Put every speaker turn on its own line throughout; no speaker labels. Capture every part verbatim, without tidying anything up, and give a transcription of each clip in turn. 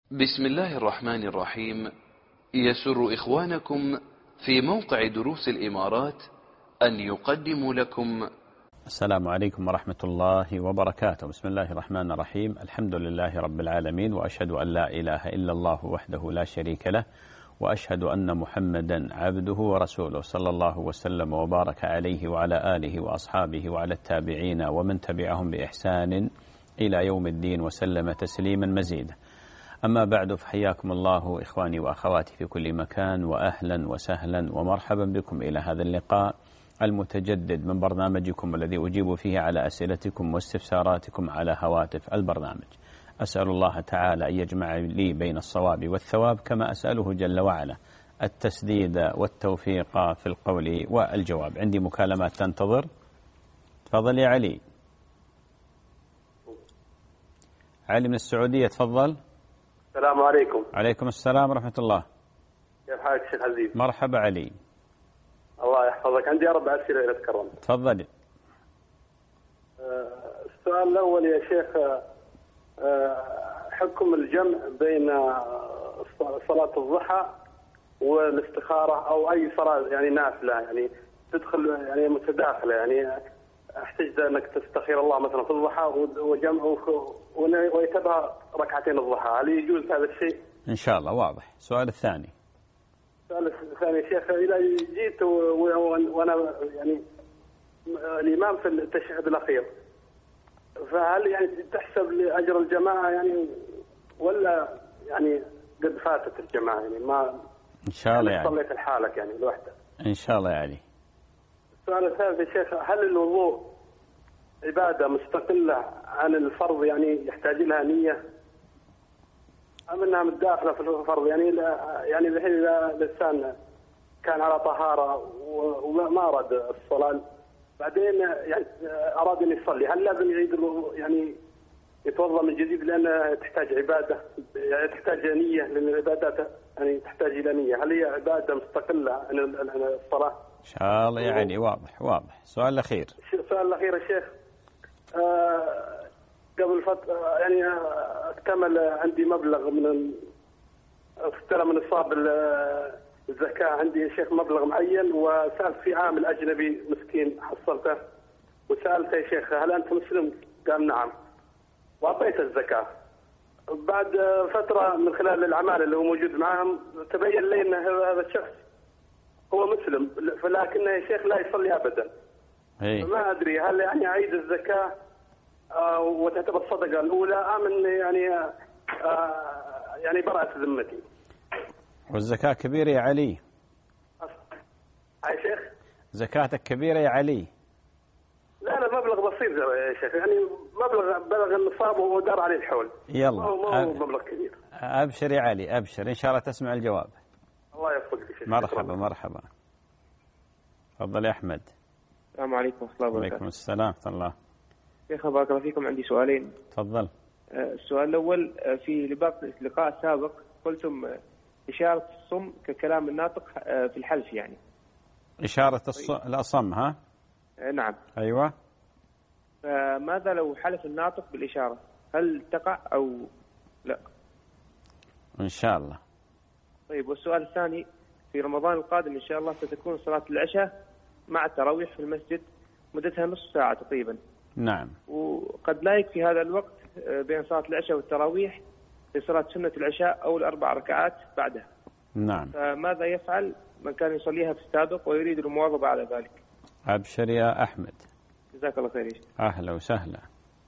بسم الله الرحمن الرحيم. يسر إخوانكم في موقع دروس الإمارات أن يقدموا لكم.
السلام عليكم ورحمة الله وبركاته. بسم الله الرحمن الرحيم. الحمد لله رب العالمين، وأشهد أن لا إله إلا الله وحده لا شريك له، وأشهد أن محمدا عبده ورسوله، صلى الله وسلم وبارك عليه وعلى آله وأصحابه وعلى التابعين ومن تبعهم بإحسان إلى يوم الدين وسلم تسليما مزيدا. أما بعد، فحياكم الله إخواني وأخواتي في كل مكان، وأهلا وسهلا ومرحبا بكم إلى هذا اللقاء المتجدد من برنامجكم الذي أجيب فيه على أسئلتكم واستفساراتكم على هواتف البرنامج. أسأل الله تعالى أن يجمع لي بين الصواب والثواب، كما أسأله جل وعلا التسديد والتوفيق في القول والجواب. عندي مكالمات تنتظر. تفضل يا علي. علي من السعودية، تفضل.
السلام عليكم.
عليكم السلام ورحمة الله.
كيف حالك شيخ عزيز؟
مرحبا علي.
الله يحفظك. عندي أربع أسئلة إذا تكرمت.
تفضل.
السؤال الأول يا شيخ، حكم الجمع بين صلاة الضحى والاستخارة أو أي صلاة يعني نافلة، يعني تدخل يعني متداخلة، يعني احتجت أنك تستخير الله مثلا في الضحى وجمع ويتبع ركعتين الضحى، هل يجوز هذا الشيء؟
إن شاء الله واضح. السؤال الثاني.
السؤال الثاني يا شيخ، إذا جيت وأنا يعني الإمام في التشهد الأخير، فهل يعني تحسب لأجر الجماعة يعني ولا يعني قد فاتت الجماعة، يعني ما
إن شاء الله يعني
صليت لحالك يعني لوحدك؟
إن شاء الله يا علي.
السؤال الثالث يا شيخ، هل الوضوء عبادة مستقلة عن الفرض، يعني يحتاج لها نية، أم أنها متداخلة في الفرض؟ يعني يعني الحين إذا الإنسان كان على طهارة وما أراد الصلاة بعدين يعني أراد أن يصلي، هل لازم يعيد يعني يتوضأ من جديد لأنها تحتاج عبادة، يعني تحتاج نية، لأن العبادات يعني تحتاج إلى نية، هل هي عبادة مستقلة عن الصلاة؟
إن شاء الله يعني واضح واضح. السؤال الأخير.
السؤال الأخير يا شيخ، آه قبل فترة يعني اكتمل عندي مبلغ من استلم من نصاب الزكاة عندي يا شيخ مبلغ معين، وسألت في عامل أجنبي مسكين حصلته وسألته يا شيخ هل أنت مسلم؟ قال نعم، وأعطيته الزكاة. بعد فترة من خلال العمالة اللي هو موجود معهم تبين لي أن هذا الشخص هو مسلم، فلكنه يا شيخ لا يصلي أبدا. ما أدري هل يعني أعيد الزكاة آه وتعتبر الصدقة الأولى، أم أن يعني آه يعني براءة ذمتي؟
والزكاة كبيرة يا علي.
يا شيخ
زكاتك كبيرة يا علي.
لا لا مبلغ بسيط يا شيخ، يعني مبلغ بلغ النصاب ودار عليه الحول.
يلا
ما هو
أب...
مبلغ كبير.
أبشر يا علي أبشر، إن شاء الله تسمع الجواب.
الله يوفقك يا شيخ.
مرحبا مرحبا. تفضل يا أحمد.
السلام عليكم ورحمة الله وبركاته.
وعليكم السلام ورحمة الله.
شيخ بارك الله فيكم، عندي سؤالين.
تفضل.
السؤال الأول، في اللقاء السابق قلتم إشارة الصم ككلام الناطق في الحلف، يعني
إشارة الأصم ها؟
نعم.
أيوة.
فماذا لو حلف الناطق بالإشارة، هل تقع أو لا؟
إن شاء الله.
طيب، والسؤال الثاني، في رمضان القادم إن شاء الله ستكون صلاة العشاء مع التراويح في المسجد مدتها نصف ساعة تقريبا.
نعم.
وقد لا يكفي هذا الوقت بين صلاة العشاء والتراويح لصلاة سنة العشاء أو الأربع ركعات بعدها.
نعم.
فماذا يفعل من كان يصليها في السابق ويريد المواظبة على ذلك؟
أبشر يا أحمد.
جزاك الله خير.
أهلا وسهلا.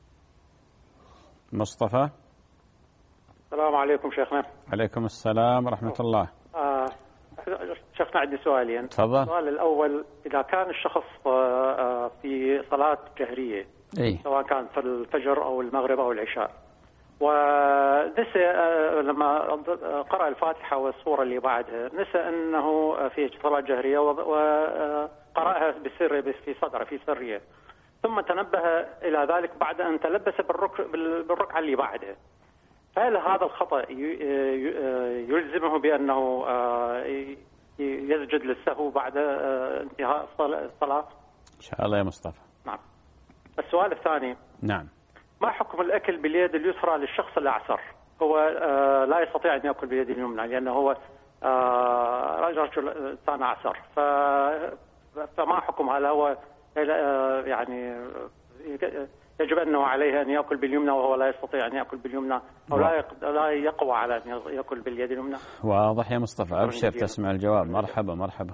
مصطفى.
السلام عليكم شيخنا.
عليكم السلام ورحمة الله.
آه شيخنا عندي سؤالين.
تفضل.
السؤال الأول، إذا كان الشخص آه في صلاة جهرية،
أي.
سواء كان في الفجر أو المغرب أو العشاء، ونسى آه لما قرأ الفاتحة والسورة اللي بعدها نسى أنه في صلاة جهرية وقرأها بسر في صدره في سرية، ثم تنبه إلى ذلك بعد أن تلبس بالرك بالركعة اللي بعدها، فهل هذا الخطأ يلزمه بأنه يسجد للسهو بعد انتهاء الصلاة؟
إن شاء الله يا مصطفى.
نعم. السؤال الثاني.
نعم.
ما حكم الأكل باليد اليسرى للشخص الأعسر؟ هو لا يستطيع أن يأكل بيده اليمنى لأنه هو رجل إنسان أعسر. فما حكم هذا؟ هو يعني يجب أنه عليه أن يأكل باليمنى وهو لا يستطيع أن يأكل باليمنى أو لا لا يقوى على أن يأكل باليد اليمنى.
واضح يا مصطفى، أبشر تسمع الجواب. مرحبا مرحبا.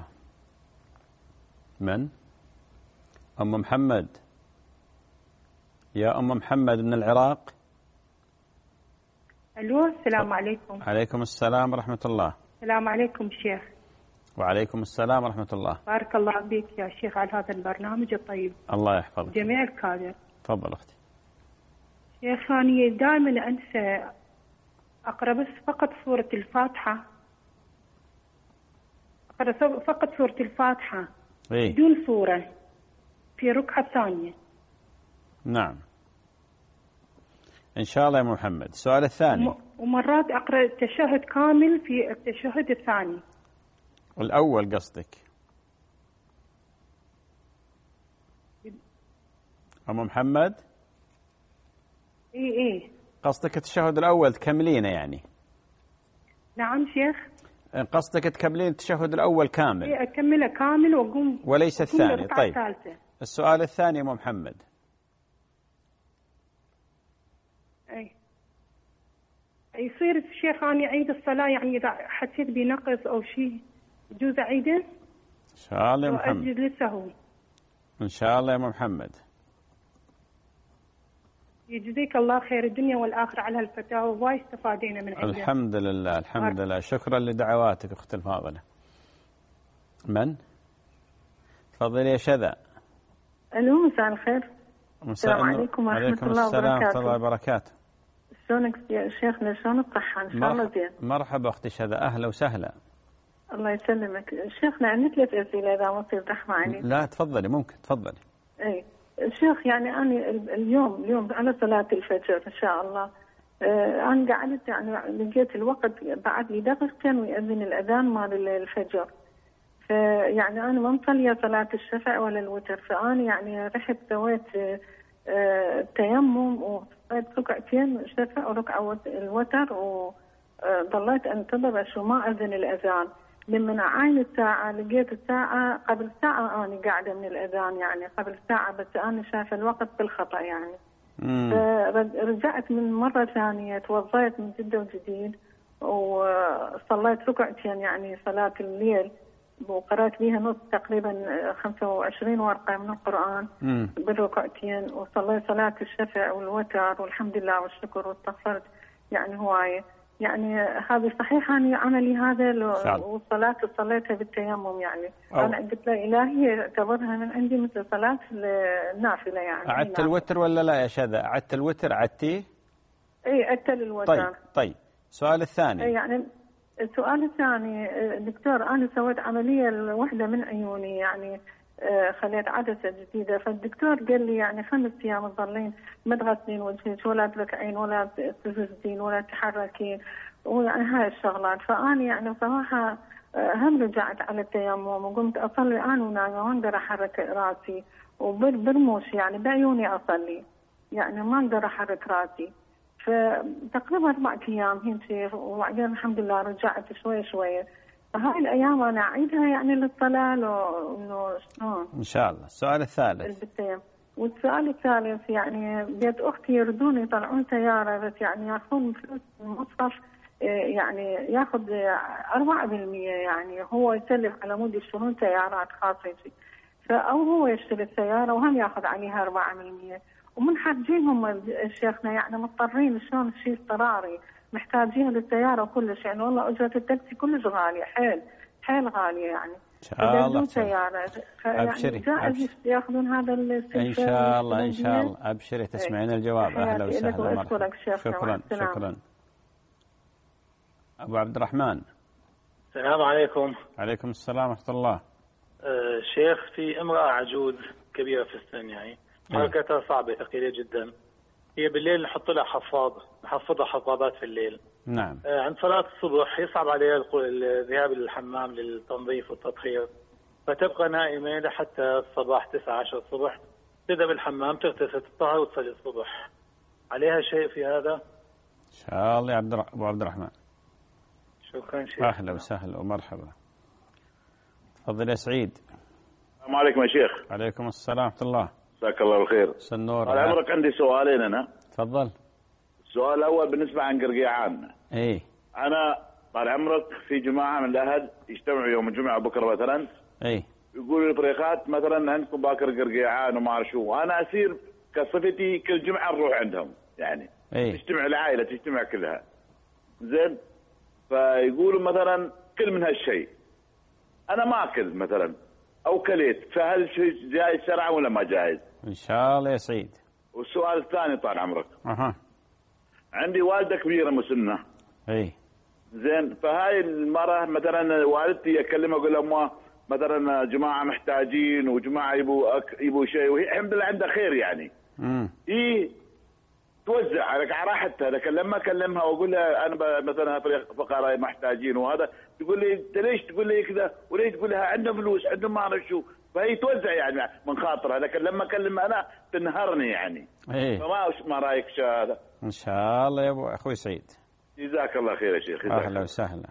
من؟ أم محمد. يا أم محمد من العراق.
ألو السلام عليكم.
عليكم السلام ورحمة الله.
السلام عليكم شيخ.
وعليكم السلام ورحمة الله.
بارك الله بك يا شيخ على هذا البرنامج الطيب.
الله يحفظك.
جميع الكادر.
تفضل أختي.
شيخ أنا دائما أنسى أقرأ بس فقط سورة الفاتحة. أقرأ فقط سورة الفاتحة
إيه؟
بدون سورة في ركعة ثانية.
نعم إن شاء الله يا محمد. السؤال الثاني.
ومرات أقرأ التشهد كامل في التشهد الثاني.
الأول قصدك؟ أم محمد؟
إيه إيه.
قصدك التشهد الأول تكملينه يعني؟
نعم شيخ.
قصدك تكملين التشهد الأول كامل؟
إيه أكمله كامل وأقوم
وليس الثاني. طيب
الثالثة.
السؤال الثاني أم محمد.
أي يصير الشيخ أنا أعيد الصلاة يعني إذا حسيت بنقص أو شيء يجوز أعيده؟
إن شاء الله يا محمد.
وأسجد للسهو.
إن شاء الله يا محمد.
يجزيك الله خير الدنيا والآخرة على هالفتاوى، وايد استفادينا من عندك.
الحمد لله الحمد لله. شكرا لدعواتك أختي الفاضلة. من؟ تفضلي يا شذا.
ألو مساء الخير. السلام عليكم ورحمة
عليكم
الله
السلام
وبركاته.
ورحمة الله وبركاته.
شلونك يا شيخنا؟ شلون الصحة؟ إن شاء الله زين.
مرحبا أختي شذا، أهلا وسهلا.
الله يسلمك. شيخنا عندي ثلاث أسئلة إذا ما تصير رحمة عليك.
لا تفضلي ممكن تفضلي.
أي شيخ يعني أنا اليوم اليوم على صلاة الفجر إن شاء الله آه أنا قعدت يعني لقيت الوقت بعد لي دقيقتين ويأذن الأذان مال الفجر. فيعني أنا ما مصلية صلاة الشفع ولا الوتر، فأنا يعني رحت سويت آه تيمم وصليت ركعتين شفع وركعة الوتر وضليت أنتظر أشو ما أذن الأذان. لما عاين الساعة لقيت الساعة قبل ساعة أنا قاعدة من الأذان يعني قبل ساعة، بس أنا شايفة الوقت بالخطأ يعني. فرجعت من مرة ثانية توضيت من جدة وجديد وصليت ركعتين يعني صلاة الليل وقرأت بيها نص تقريبا خمسة وعشرين ورقة من القرآن مم. بالركعتين، وصليت صلاة الشفع والوتر والحمد لله والشكر واستغفرت يعني هواية. يعني هذا صحيح أنا عملي هذا والصلاة صليتها بالتيمم يعني أو. أنا قلت له إلهي اعتبرها من عندي مثل صلاة النافلة يعني.
أعدت الوتر ولا لا يا شذا؟ أعدت الوتر عدتيه؟
إيه أعدت الوتر.
طيب طيب السؤال الثاني.
يعني السؤال الثاني دكتور أنا سويت عملية لوحدة من عيوني يعني خليت عدسة جديدة، فالدكتور قال لي يعني خمس أيام تظلين ما تغسلين وجهك ولا تركعين ولا تسجدين ولا تحركين ويعني هاي الشغلات. فأنا يعني صراحة هم رجعت على التيمم وقمت أصلي أنا ونايمة ما أقدر أحرك راسي وبرموش يعني بعيوني أصلي يعني ما أقدر أحرك راسي. فتقريبا أربع أيام هيك وبعدين الحمد لله رجعت شوي شوي. هاي الأيام أنا أعيدها يعني للصلاة إنه شلون؟
إن شاء الله. السؤال الثالث.
بالتيم. والسؤال الثالث يعني بيت أختي يردون يطلعون سيارة بس يعني يأخذون فلوس المصرف يعني يأخذ أربعة بالمية يعني هو يسلف على مود يشترون سيارات خاصة فأو هو يشتري السيارة وهم يأخذ عليها أربعة بالمية ومنحرجينهم شيخنا يعني مضطرين شلون شيء اضطراري محتاجين للسيارة وكلش يعني والله أجرة التاكسي كلش غالية حيل حيل غالية يعني.
إن شاء الله
سيارة
أبشري
جائز يأخذون هذا
إن شاء الله إن شاء الله. أبشري تسمعين الجواب. أهلا وسهلا مرحبا. شكرا شكرا. أبو عبد الرحمن.
السلام عليكم.
عليكم السلام ورحمة الله.
أه شيخ في امرأة عجوز كبيرة في السن يعني حركتها صعبة ثقيلة جدا، هي بالليل نحط لها حفاض نحفظها حفاضات في الليل.
نعم.
آه عند صلاة الصبح يصعب عليها الذهاب للحمام للتنظيف والتطهير فتبقى نائمة لحتى الصباح تسعة عشر الصبح تذهب الحمام تغتسل تطهر وتصلي الصبح. عليها شيء في هذا؟
إن شاء الله يا عبد أبو عبد الرحمن.
شكرا شيخ.
أهلا وسهلا ومرحبا. تفضل يا سعيد.
السلام عليكم يا شيخ.
عليكم السلام ورحمة الله.
جزاك الله بالخير.
سنور.
طال عمرك عندي سؤالين أنا.
تفضل.
السؤال الأول بالنسبة عن قرقيعان.
إيه.
أنا طال عمرك في جماعة من الأهل يجتمعوا يوم الجمعة بكرة مثلا.
إيه.
يقولوا الفريقات مثلا عندكم باكر قرقيعان وما أعرف شو، أنا أسير كصفتي كل جمعة نروح عندهم يعني.
إيه.
تجتمع العائلة تجتمع كلها. زين. فيقولوا مثلا كل من هالشيء. أنا ما أكل مثلا أو كليت، فهل شيء جائز شرعا ولا ما جائز؟
إن شاء الله يا سعيد.
والسؤال الثاني طال عمرك.
أها.
عندي والدة كبيرة مسنة.
إيه.
زين. فهاي المرة مثلا والدتي أكلمها أقول لها مثلا جماعة محتاجين وجماعة يبوا أك... يبوا شيء، وهي الحمد لله عندها خير يعني.
امم.
هي توزع على راحتها، لكن لما اكلمها واقول لها انا مثلا فقراء محتاجين وهذا، تقول لي انت ليش تقول لي كذا وليش تقول لها عندنا فلوس عندهم ما اعرف شو، فهي توزع يعني من خاطرها، لكن لما اكلمها انا تنهرني يعني.
ايه.
فما ما رايك شو هذا؟
ان شاء الله يا ابو اخوي سعيد.
جزاك الله خير يا شيخ.
اهلا وسهلا.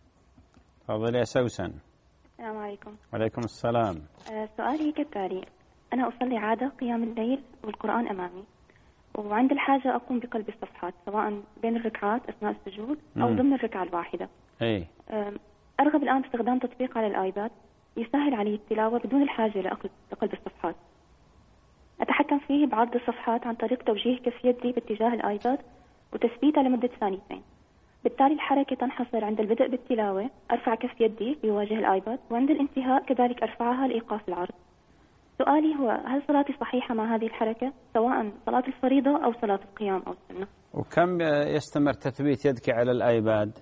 تفضل يا سوسن.
السلام عليكم.
وعليكم السلام.
أه سؤالي كالتالي: أنا أصلي عادة قيام الليل والقرآن أمامي، وعند الحاجة أقوم بقلب الصفحات سواء بين الركعات أثناء السجود أو
مم.
ضمن الركعة الواحدة.
أي.
أه أرغب الآن باستخدام تطبيق على الآيباد يسهل علي التلاوة بدون الحاجة لقلب الصفحات. أتحكم فيه بعرض الصفحات عن طريق توجيه كف يدي باتجاه الآيباد وتثبيتها لمدة ثانيتين. بالتالي الحركة تنحصر عند البدء بالتلاوة، أرفع كف يدي ليواجه الآيباد، وعند الانتهاء كذلك أرفعها لإيقاف العرض. سؤالي هو: هل صلاتي صحيحة مع هذه الحركة سواء صلاة الفريضة أو صلاة القيام أو السنة؟
وكم يستمر تثبيت يدك على الآيباد؟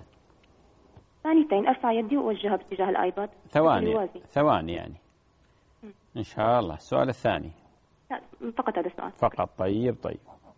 ثانيتين، أرفع يدي وأوجهها باتجاه الآيباد.
ثواني ثواني يعني. م. إن شاء الله. السؤال الثاني.
لا فقط هذا السؤال.
فقط. طيب طيب.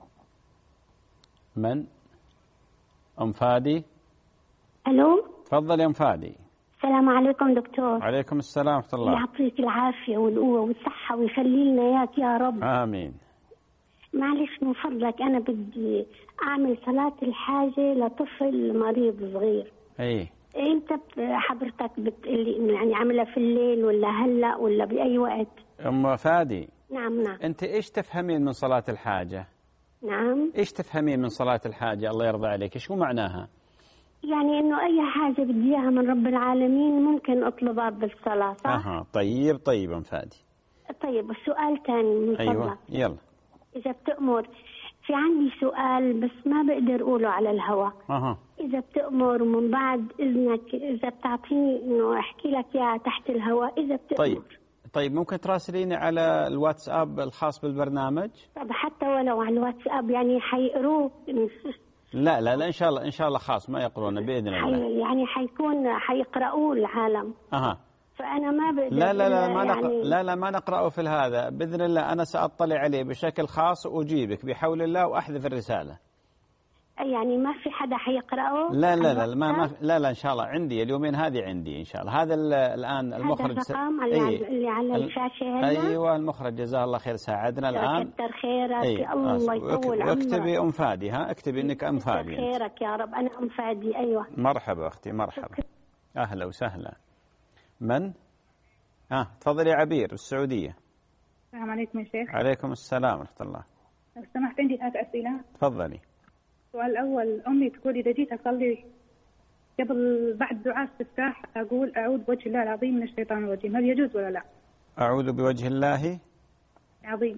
من؟ أم فادي.
ألو.
تفضل يا أم فادي.
السلام عليكم دكتور.
عليكم السلام ورحمة الله.
يعطيك العافية والقوة والصحة ويخلي لنا إياك يا رب.
آمين.
معلش من فضلك أنا بدي أعمل صلاة الحاجة لطفل مريض صغير.
إيه.
أنت حضرتك بتقلي إنه يعني عملها في الليل ولا هلا ولا بأي وقت؟
أم فادي.
نعم نعم.
أنت إيش تفهمين من صلاة الحاجة؟
نعم.
إيش تفهمين من صلاة الحاجة الله يرضى عليك؟ شو معناها؟
يعني إنه أي حاجة بدي إياها من رب العالمين ممكن أطلبها بالصلاة صح؟
أها. طيب طيب أم فادي.
طيب السؤال ثاني من فضلك.
أيوة يلا.
إذا بتأمر، في عندي سؤال بس ما بقدر أقوله على الهواء.
أها.
إذا بتأمر ومن بعد إذنك إذا بتعطيني إنه أحكي لك إياها تحت الهواء إذا بتأمر.
طيب طيب ممكن تراسليني على الواتساب الخاص بالبرنامج؟
طب حتى ولو على الواتساب يعني حيقروه.
لا لا لا إن شاء الله إن شاء الله خاص ما يقرونه بإذن الله.
حي يعني حيكون حيقرأوه العالم.
أها.
فأنا ما بقدر.
لا لا لا ما
يعني
نقرأ لا لا ما نقرأه في هذا بإذن الله. أنا سأطلع عليه بشكل خاص وأجيبك بحول الله وأحذف الرسالة.
يعني ما في حدا حيقرأه؟
لا لا لا ما ما لا لا إن شاء الله عندي اليومين هذه عندي إن شاء الله. هذا الآن المخرج.
هذا الرقم اللي, اللي على الشاشة هنا.
أيوة المخرج جزاه الله خير ساعدنا الآن.
كتر خيرك.
أيه.
الله يطول عمرك.
واكتبي أم فادي. ها اكتبي إنك أم فادي.
كتر خيرك يا رب. أنا أم فادي. أيوة.
مرحبا أختي مرحبا. أهلا وسهلا. من؟ آه تفضلي يا عبير بالسعودية.
السلام عليكم يا شيخ.
عليكم السلام ورحمة الله.
لو سمحت عندي ثلاث أسئلة.
تفضلي.
السؤال الأول: أمي تقول إذا جيت أصلي قبل بعد دعاء استفتاح أقول أعوذ بوجه الله العظيم من الشيطان الرجيم، هل يجوز ولا لا؟
أعوذ بوجه الله
العظيم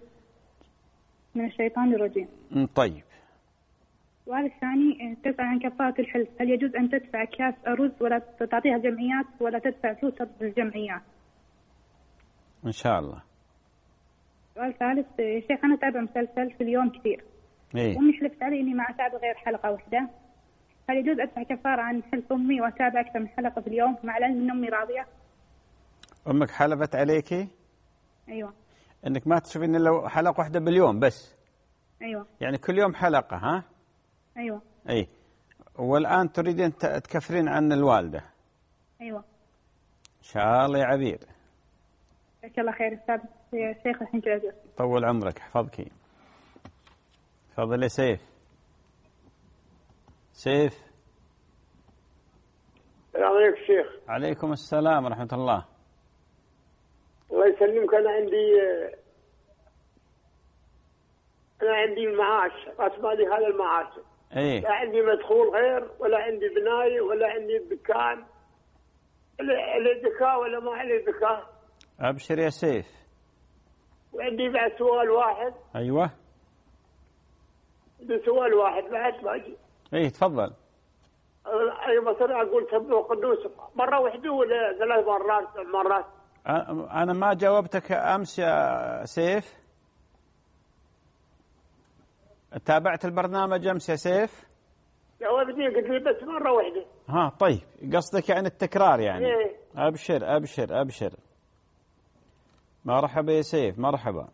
من الشيطان الرجيم.
طيب.
السؤال الثاني: تسأل عن كفارة الحلف، هل يجوز أن تدفع كاس أرز ولا تعطيها جمعيات ولا تدفع فلوس للجمعيات؟
إن شاء الله.
السؤال الثالث: يا شيخ أنا أتابع مسلسل في اليوم كثير.
إيه؟
أمي حلفت علي إني ما أتابع غير حلقة واحدة، هل يجوز أدفع كفارة عن حلف أمي وأتابع أكثر من حلقة في اليوم مع العلم إن أمي راضية؟
أمك حلفت عليكي؟
أيوة.
إنك ما تشوفين إلا حلقة واحدة باليوم بس؟
أيوة.
يعني كل يوم حلقة ها؟
أيوة.
أي. والآن تريدين تكفرين عن الوالدة؟
أيوة.
إن شاء الله يا عبير.
جزاك الله خير أستاذ يا شيخ. الحين كذا
طول عمرك حفظك. تفضل يا سيف. سيف.
السلام عليكم شيخ.
عليكم السلام ورحمة الله.
الله يسلمك. أنا عندي أنا عندي المعاش، أسمع لي هذا المعاش.
إيه.
لا عندي مدخول غير، ولا عندي بناية، ولا عندي دكان. علي ذكاء ولا ما علي ذكاء؟
أبشر يا سيف.
وعندي بعد سؤال واحد.
أيوة.
عندي سؤال واحد بعد باجي.
إيه تفضل.
أي مثلا أقول سبح قدوس مرة واحدة ولا ثلاث مرات مرات؟
أنا ما جاوبتك أمس يا سيف. تابعت البرنامج أمس يا سيف؟
جاوبتني قلت لي بس مرة واحدة.
ها طيب، قصدك يعني التكرار يعني.
إيه.
أبشر أبشر أبشر. مرحبا يا سيف، مرحبا.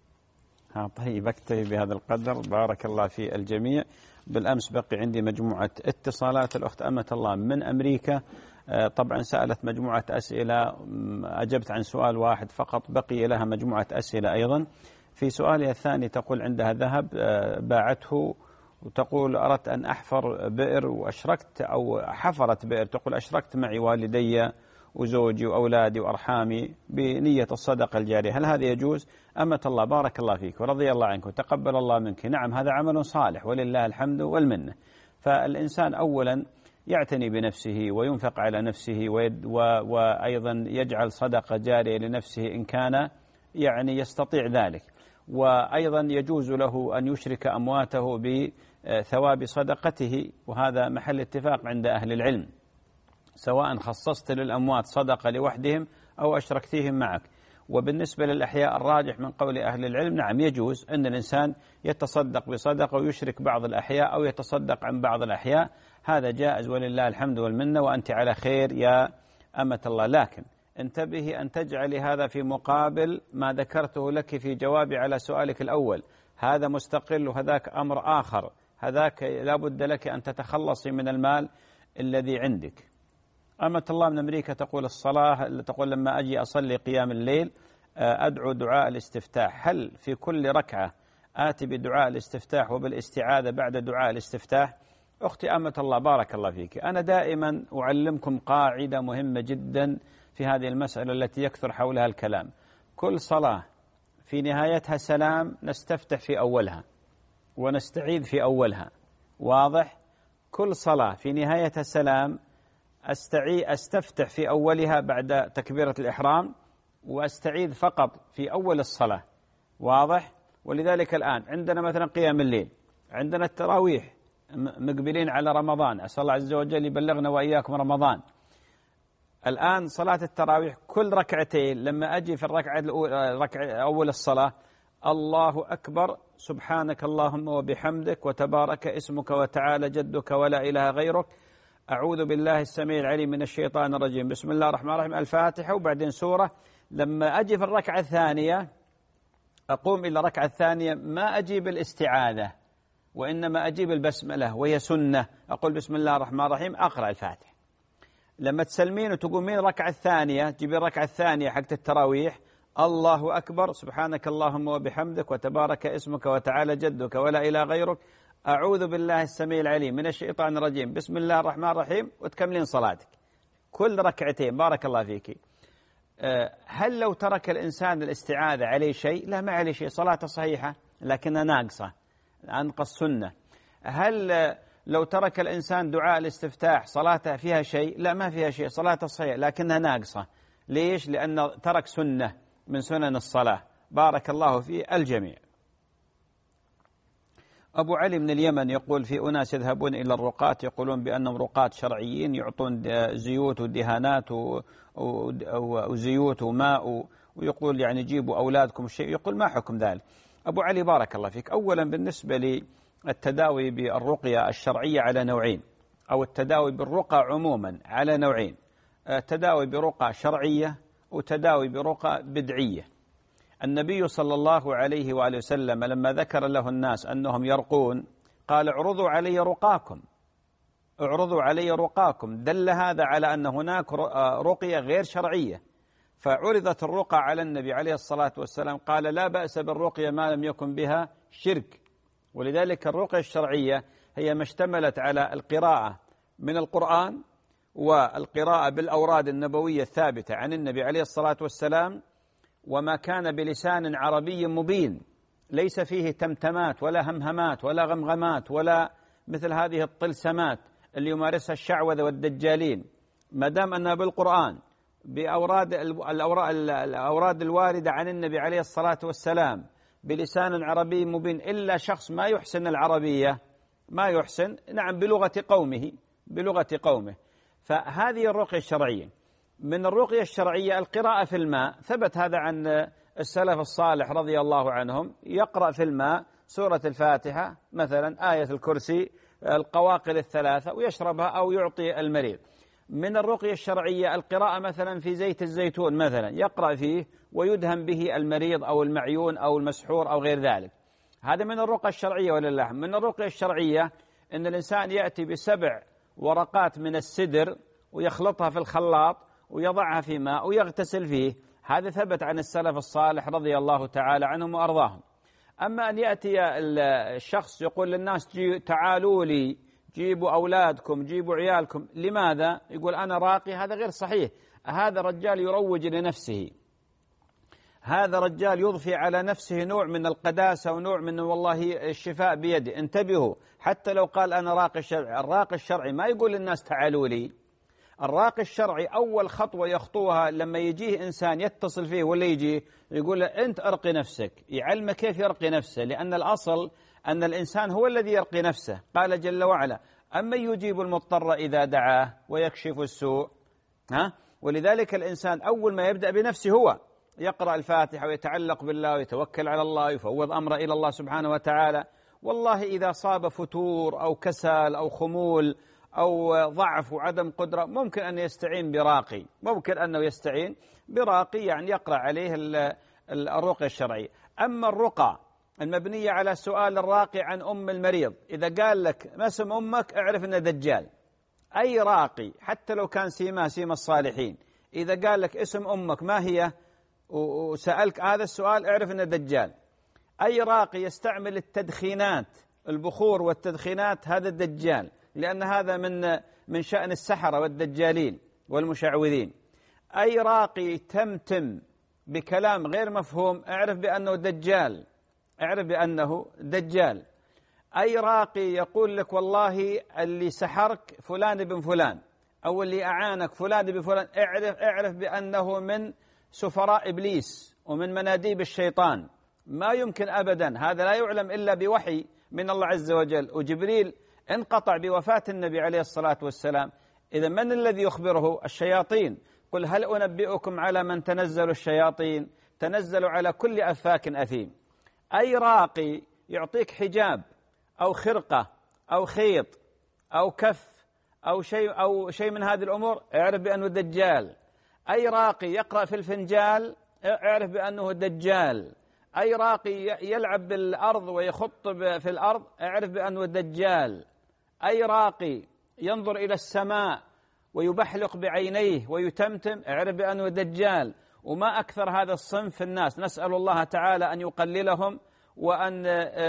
ها طيب، أكتفي بهذا القدر. بارك الله في الجميع. بالأمس بقي عندي مجموعة اتصالات. الأخت أمة الله من أمريكا طبعا سألت مجموعة أسئلة، أجبت عن سؤال واحد فقط، بقي لها مجموعة أسئلة أيضا. في سؤالها الثاني تقول عندها ذهب باعته، وتقول أردت أن أحفر بئر وأشركت أو حفرت بئر، تقول أشركت معي والدي وزوجي وأولادي وأرحامي بنية الصدقة الجارية، هل هذا يجوز؟ أمة الله بارك الله فيك ورضي الله عنك وتقبل الله منك. نعم هذا عمل صالح ولله الحمد والمنة. فالإنسان أولا يعتني بنفسه وينفق على نفسه وأيضا يجعل صدقة جارية لنفسه إن كان يعني يستطيع ذلك، وأيضا يجوز له أن يشرك أمواته بثواب صدقته، وهذا محل اتفاق عند أهل العلم، سواء خصصت للأموات صدقة لوحدهم أو أشركتهم معك. وبالنسبة للأحياء الراجح من قول أهل العلم نعم يجوز أن الإنسان يتصدق بصدقة ويشرك بعض الأحياء أو يتصدق عن بعض الأحياء، هذا جائز ولله الحمد والمنة وأنت على خير يا أمة الله. لكن انتبهي أن تجعلي هذا في مقابل ما ذكرته لك في جوابي على سؤالك الأول، هذا مستقل وهذاك أمر آخر، هذاك لا بد لك أن تتخلصي من المال الذي عندك. أمة الله من أمريكا تقول الصلاة، تقول لما أجي أصلي قيام الليل أدعو دعاء الاستفتاح، هل في كل ركعة آتي بدعاء الاستفتاح وبالاستعاذة بعد دعاء الاستفتاح؟ أختي أمة الله بارك الله فيك، أنا دائما أعلمكم قاعدة مهمة جدا في هذه المسألة التي يكثر حولها الكلام. كل صلاة في نهايتها سلام نستفتح في أولها ونستعيذ في أولها، واضح؟ كل صلاة في نهايتها سلام أستعي أستفتح في أولها بعد تكبيرة الإحرام وأستعيذ فقط في أول الصلاة، واضح؟ ولذلك الآن عندنا مثلا قيام الليل، عندنا التراويح، مقبلين على رمضان، أسأل الله عز وجل يبلغنا وإياكم رمضان. الآن صلاة التراويح كل ركعتين لما أجي في الركعة الأولى ركعة أول الصلاة الله أكبر سبحانك اللهم وبحمدك وتبارك اسمك وتعالى جدك ولا إله غيرك، أعوذ بالله السميع العليم من الشيطان الرجيم، بسم الله الرحمن الرحيم، الفاتحة وبعدين سورة. لما أجي في الركعة الثانية أقوم إلى الركعة الثانية ما أجيب الاستعاذة وإنما أجيب البسملة وهي سنة، أقول بسم الله الرحمن الرحيم أقرأ الفاتحة. لما تسلمين وتقومين الركعة الثانية تجيبين الركعة الثانية حقت التراويح الله أكبر سبحانك اللهم وبحمدك وتبارك اسمك وتعالى جدك ولا إله غيرك، أعوذ بالله السميع العليم من الشيطان الرجيم، بسم الله الرحمن الرحيم، وتكملين صلاتك كل ركعتين. بارك الله فيك. هل لو ترك الإنسان الاستعاذة عليه شيء؟ لا، ما عليه شيء، صلاته صحيحة لكنها ناقصة، أنقص سنة. هل لو ترك الإنسان دعاء الاستفتاح صلاته فيها شيء؟ لا، ما فيها شيء، صلاته صحيحة لكنها ناقصة. ليش؟ لأنه ترك سنة من سنن الصلاة. بارك الله في الجميع. أبو علي من اليمن يقول في أناس يذهبون إلى الرقاة يقولون بأنهم رقاة شرعيين يعطون زيوت ودهانات وزيوت وماء، ويقول يعني جيبوا أولادكم شيء، يقول ما حكم ذلك؟ أبو علي بارك الله فيك، أولا بالنسبة للتداوي بالرقية الشرعية على نوعين، أو التداوي بالرقى عموما على نوعين، تداوي برقى شرعية وتداوي برقى بدعية. النبي صلى الله عليه وآله وسلم لما ذكر له الناس أنهم يرقون قال اعرضوا علي رقاكم، اعرضوا علي رقاكم، دل هذا على أن هناك رقية غير شرعية، فعرضت الرقى على النبي عليه الصلاة والسلام قال لا بأس بالرقية ما لم يكن بها شرك. ولذلك الرقية الشرعية هي ما اشتملت على القراءة من القرآن والقراءة بالأوراد النبوية الثابتة عن النبي عليه الصلاة والسلام، وما كان بلسان عربي مبين ليس فيه تمتمات ولا همهمات ولا غمغمات ولا مثل هذه الطلسمات اللي يمارسها الشعوذة والدجالين، ما دام أنها بالقرآن بأوراد الأوراد الواردة عن النبي عليه الصلاة والسلام بلسان عربي مبين، إلا شخص ما يحسن العربية ما يحسن نعم بلغة قومه بلغة قومه. فهذه الرقية الشرعية. من الرقية الشرعية القراءة في الماء، ثبت هذا عن السلف الصالح رضي الله عنهم، يقرأ في الماء سورة الفاتحة مثلا، آية الكرسي، القواقل الثلاثة ويشربها أو يعطي المريض. من الرقية الشرعية القراءة مثلا في زيت الزيتون مثلا، يقرأ فيه ويدهن به المريض أو المعيون أو المسحور أو غير ذلك. هذا من الرقية الشرعية ولله. من الرقية الشرعية أن الإنسان يأتي بسبع ورقات من السدر ويخلطها في الخلاط ويضعها في ماء ويغتسل فيه، هذا ثبت عن السلف الصالح رضي الله تعالى عنهم وأرضاهم. أما أن يأتي الشخص يقول للناس جي تعالوا لي، جيبوا أولادكم، جيبوا عيالكم، لماذا؟ يقول أنا راقي، هذا غير صحيح. هذا رجال يروج لنفسه، هذا رجال يضفي على نفسه نوع من القداسة ونوع من والله الشفاء بيده. انتبهوا، حتى لو قال أنا راقي الشرعي، الراقي الشرعي ما يقول للناس تعالوا لي. الراقي الشرعي أول خطوة يخطوها لما يجيه إنسان يتصل فيه ولا يجيه يقول له أنت أرقي نفسك، يعلم كيف يرقي نفسه، لأن الأصل أن الإنسان هو الذي يرقي نفسه. قال جل وعلا أما يجيب المضطر إذا دعاه ويكشف السوء. ها؟ ولذلك الإنسان أول ما يبدأ بنفسه هو يقرأ الفاتحة ويتعلق بالله ويتوكل على الله ويفوض أمره إلى الله سبحانه وتعالى. والله إذا صاب فتور أو كسل أو خمول أو ضعف وعدم قدرة ممكن أن يستعين براقي، ممكن أنه يستعين براقي يعني يقرأ عليه الرقية الشرعية. أما الرقى المبنية على سؤال الراقي عن أم المريض، إذا قال لك ما اسم أمك اعرف أنه دجال. أي راقي حتى لو كان سيما سيما الصالحين، إذا قال لك اسم أمك ما هي وسألك هذا السؤال اعرف أنه دجال. أي راقي يستعمل التدخينات، البخور والتدخينات، هذا الدجال، لأن هذا من من شأن السحرة والدجالين والمشعوذين. أي راقي تمتم بكلام غير مفهوم اعرف بأنه دجال، اعرف بأنه دجال. أي راقي يقول لك والله اللي سحرك فلان بن فلان أو اللي أعانك فلان بن فلان، اعرف اعرف بأنه من سفراء إبليس ومن مناديب الشيطان. ما يمكن أبدا، هذا لا يعلم إلا بوحي من الله عز وجل. وجبريل انقطع بوفاة النبي عليه الصلاة والسلام، إذا من الذي يخبره؟ الشياطين. قل هل أنبئكم على من تنزل الشياطين؟ تنزل على كل أفاك أثيم. أي راقي يعطيك حجاب أو خرقة أو خيط أو كف أو شيء أو شيء من هذه الأمور اعرف بأنه دجال. أي راقي يقرأ في الفنجال اعرف بأنه دجال. أي راقي يلعب بالأرض ويخط في الأرض اعرف بأنه دجال. أي راقي ينظر إلى السماء ويبحلق بعينيه ويتمتم اعرف بأنه دجال. وما أكثر هذا الصنف في الناس، نسأل الله تعالى أن يقللهم وأن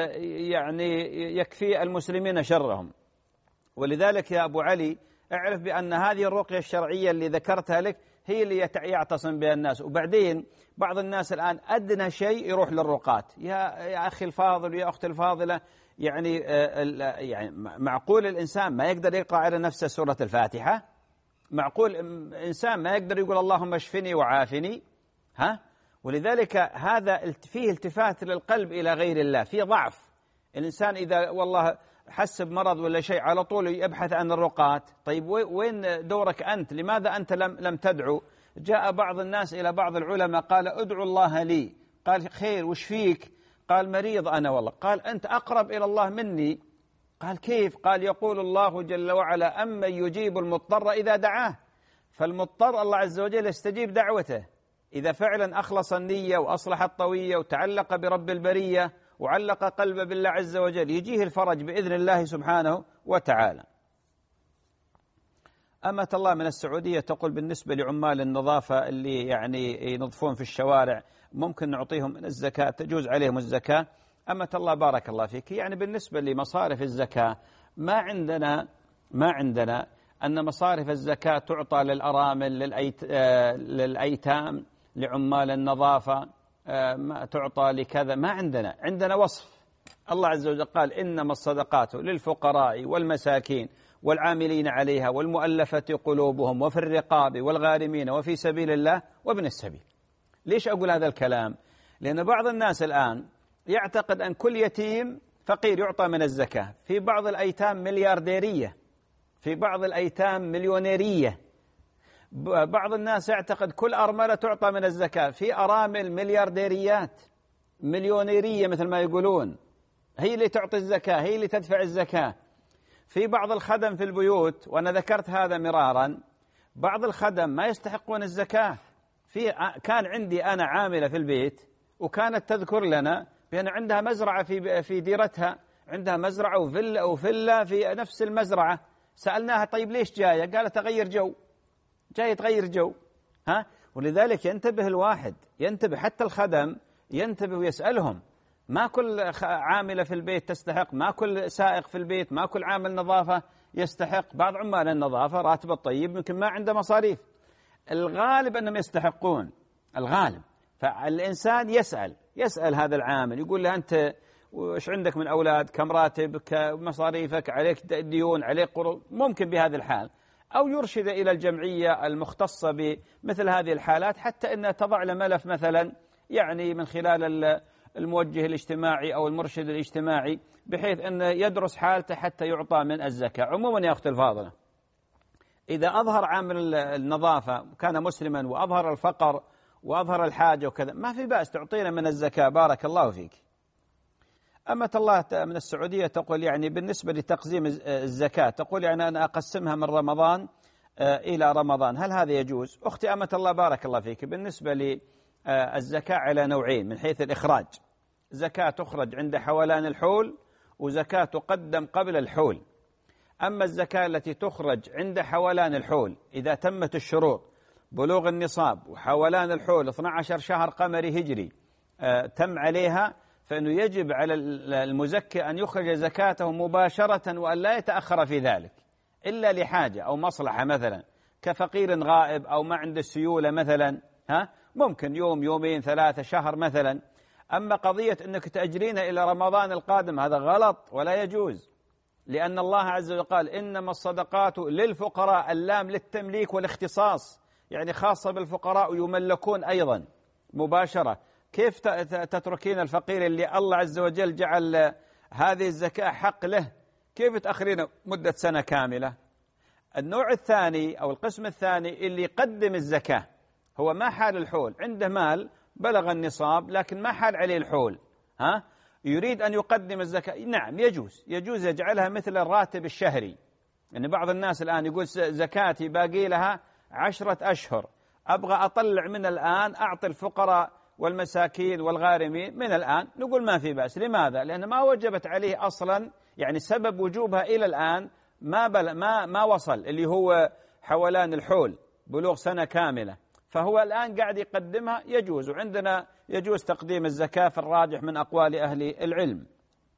يعني يكفي المسلمين شرهم. ولذلك يا أبو علي اعرف بأن هذه الرقية الشرعية اللي ذكرتها لك هي اللي يعتصم بها الناس. وبعدين بعض الناس الآن أدنى شيء يروح للرقات. يا يا أخي الفاضل ويا أختي الفاضلة، يعني يعني معقول الإنسان ما يقدر يقرأ على نفسه سورة الفاتحة؟ معقول إنسان ما يقدر يقول اللهم اشفني وعافني؟ ها؟ ولذلك هذا فيه التفات للقلب إلى غير الله، فيه ضعف. الإنسان إذا والله حس بمرض ولا شيء على طول يبحث عن الرقات. طيب وين دورك أنت؟ لماذا أنت لم لم تدعو؟ جاء بعض الناس إلى بعض العلماء قال ادعو الله لي. قال خير وش فيك؟ قال مريض أنا والله. قال أنت أقرب إلى الله مني. قال كيف؟ قال يقول الله جل وعلا أمن يجيب المضطر إذا دعاه. فالمضطر الله عز وجل يستجيب دعوته إذا فعلا أخلص النية وأصلح الطوية وتعلق برب البرية وعلق قلبه بالله عز وجل، يجيه الفرج بإذن الله سبحانه وتعالى. أمة الله من السعودية تقول بالنسبة لعمال النظافة اللي يعني ينظفون في الشوارع ممكن نعطيهم من الزكاة، تجوز عليهم الزكاة؟ أمة الله بارك الله فيك، يعني بالنسبة لمصارف الزكاة ما عندنا ما عندنا أن مصارف الزكاة تعطى للأرامل، للأيت... للأيتام، لعمال النظافة، تعطى لكذا. ما عندنا عندنا وصف. الله عز وجل قال إنما الصدقات للفقراء والمساكين والعاملين عليها والمؤلفة قلوبهم وفي الرقاب والغارمين وفي سبيل الله وابن السبيل. ليش أقول هذا الكلام؟ لأن بعض الناس الآن يعتقد أن كل يتيم فقير يعطى من الزكاة. في بعض الأيتام مليارديرية، في بعض الأيتام مليونيرية. بعض الناس يعتقد كل أرملة تعطى من الزكاة. في أرامل مليارديريات مليونيرية مثل ما يقولون، هي اللي تعطي الزكاة، هي اللي تدفع الزكاة. في بعض الخدم في البيوت، وأنا ذكرت هذا مرارا، بعض الخدم ما يستحقون الزكاة. في كان عندي أنا عاملة في البيت وكانت تذكر لنا بأن عندها مزرعة في في ديرتها، عندها مزرعة وفيلا وفيلا في نفس المزرعة. سألناها طيب ليش جاية؟ قالت تغير جو، جاية تغير جو. ها، ولذلك ينتبه الواحد، ينتبه حتى الخدم ينتبه ويسألهم. ما كل عاملة في البيت تستحق، ما كل سائق في البيت، ما كل عامل نظافة يستحق. بعض عمال النظافة راتب الطيب يمكن ما عنده مصاريف، الغالب أنهم يستحقون، الغالب. فالإنسان يسأل يسأل هذا العامل، يقول له أنت وش عندك من أولاد، كم راتبك، مصاريفك، عليك ديون، عليك قروض. ممكن بهذه الحال أو يرشد إلى الجمعية المختصة بمثل هذه الحالات، حتى أنها تضع له ملف مثلا يعني من خلال الموجه الاجتماعي أو المرشد الاجتماعي، بحيث أن يدرس حالته حتى يعطى من الزكاة. عموما يا أختي الفاضلة، إذا أظهر عامل النظافة كان مسلما وأظهر الفقر وأظهر الحاجة وكذا، ما في بأس تعطينا من الزكاة، بارك الله فيك. أمة الله من السعودية تقول يعني بالنسبة لتقسيم الزكاة، تقول يعني أنا أقسمها من رمضان إلى رمضان، هل هذا يجوز؟ أختي أمة الله بارك الله فيك، بالنسبة للزكاة على نوعين من حيث الإخراج. زكاة تخرج عند حولان الحول، وزكاة تقدم قبل الحول. أما الزكاة التي تخرج عند حولان الحول إذا تمت الشروط، بلوغ النصاب وحولان الحول اثني عشر شهر قمري هجري آه تم عليها، فإنه يجب على المزكي أن يخرج زكاته مباشرة وأن لا يتأخر في ذلك إلا لحاجة أو مصلحة، مثلا كفقير غائب أو ما عنده سيولة مثلا، ها ممكن يوم يومين ثلاثة شهر مثلا. أما قضية أنك تأجرين إلى رمضان القادم هذا غلط ولا يجوز، لأن الله عز وجل قال إنما الصدقات للفقراء، اللام للتمليك والاختصاص، يعني خاصة بالفقراء ويملكون أيضا مباشرة. كيف تتركين الفقير اللي الله عز وجل جعل هذه الزكاة حق له، كيف تأخرين مدة سنة كاملة؟ النوع الثاني أو القسم الثاني اللي يقدم الزكاة، هو ما حال الحول، عنده مال بلغ النصاب لكن ما حال عليه الحول، ها يريد أن يقدم الزكاة، نعم يجوز يجوز يجعلها مثل الراتب الشهري. يعني بعض الناس الآن يقول زكاتي باقي لها عشرة أشهر، أبغى أطلع من الآن أعطي الفقراء والمساكين والغارمين من الآن. نقول ما في بأس. لماذا؟ لأن ما وجبت عليه أصلا، يعني سبب وجوبها إلى الآن ما بل ما ما وصل، اللي هو حولان الحول بلوغ سنة كاملة، فهو الآن قاعد يقدمها، يجوز. وعندنا يجوز تقديم الزكاة في الراجح من أقوال أهل العلم.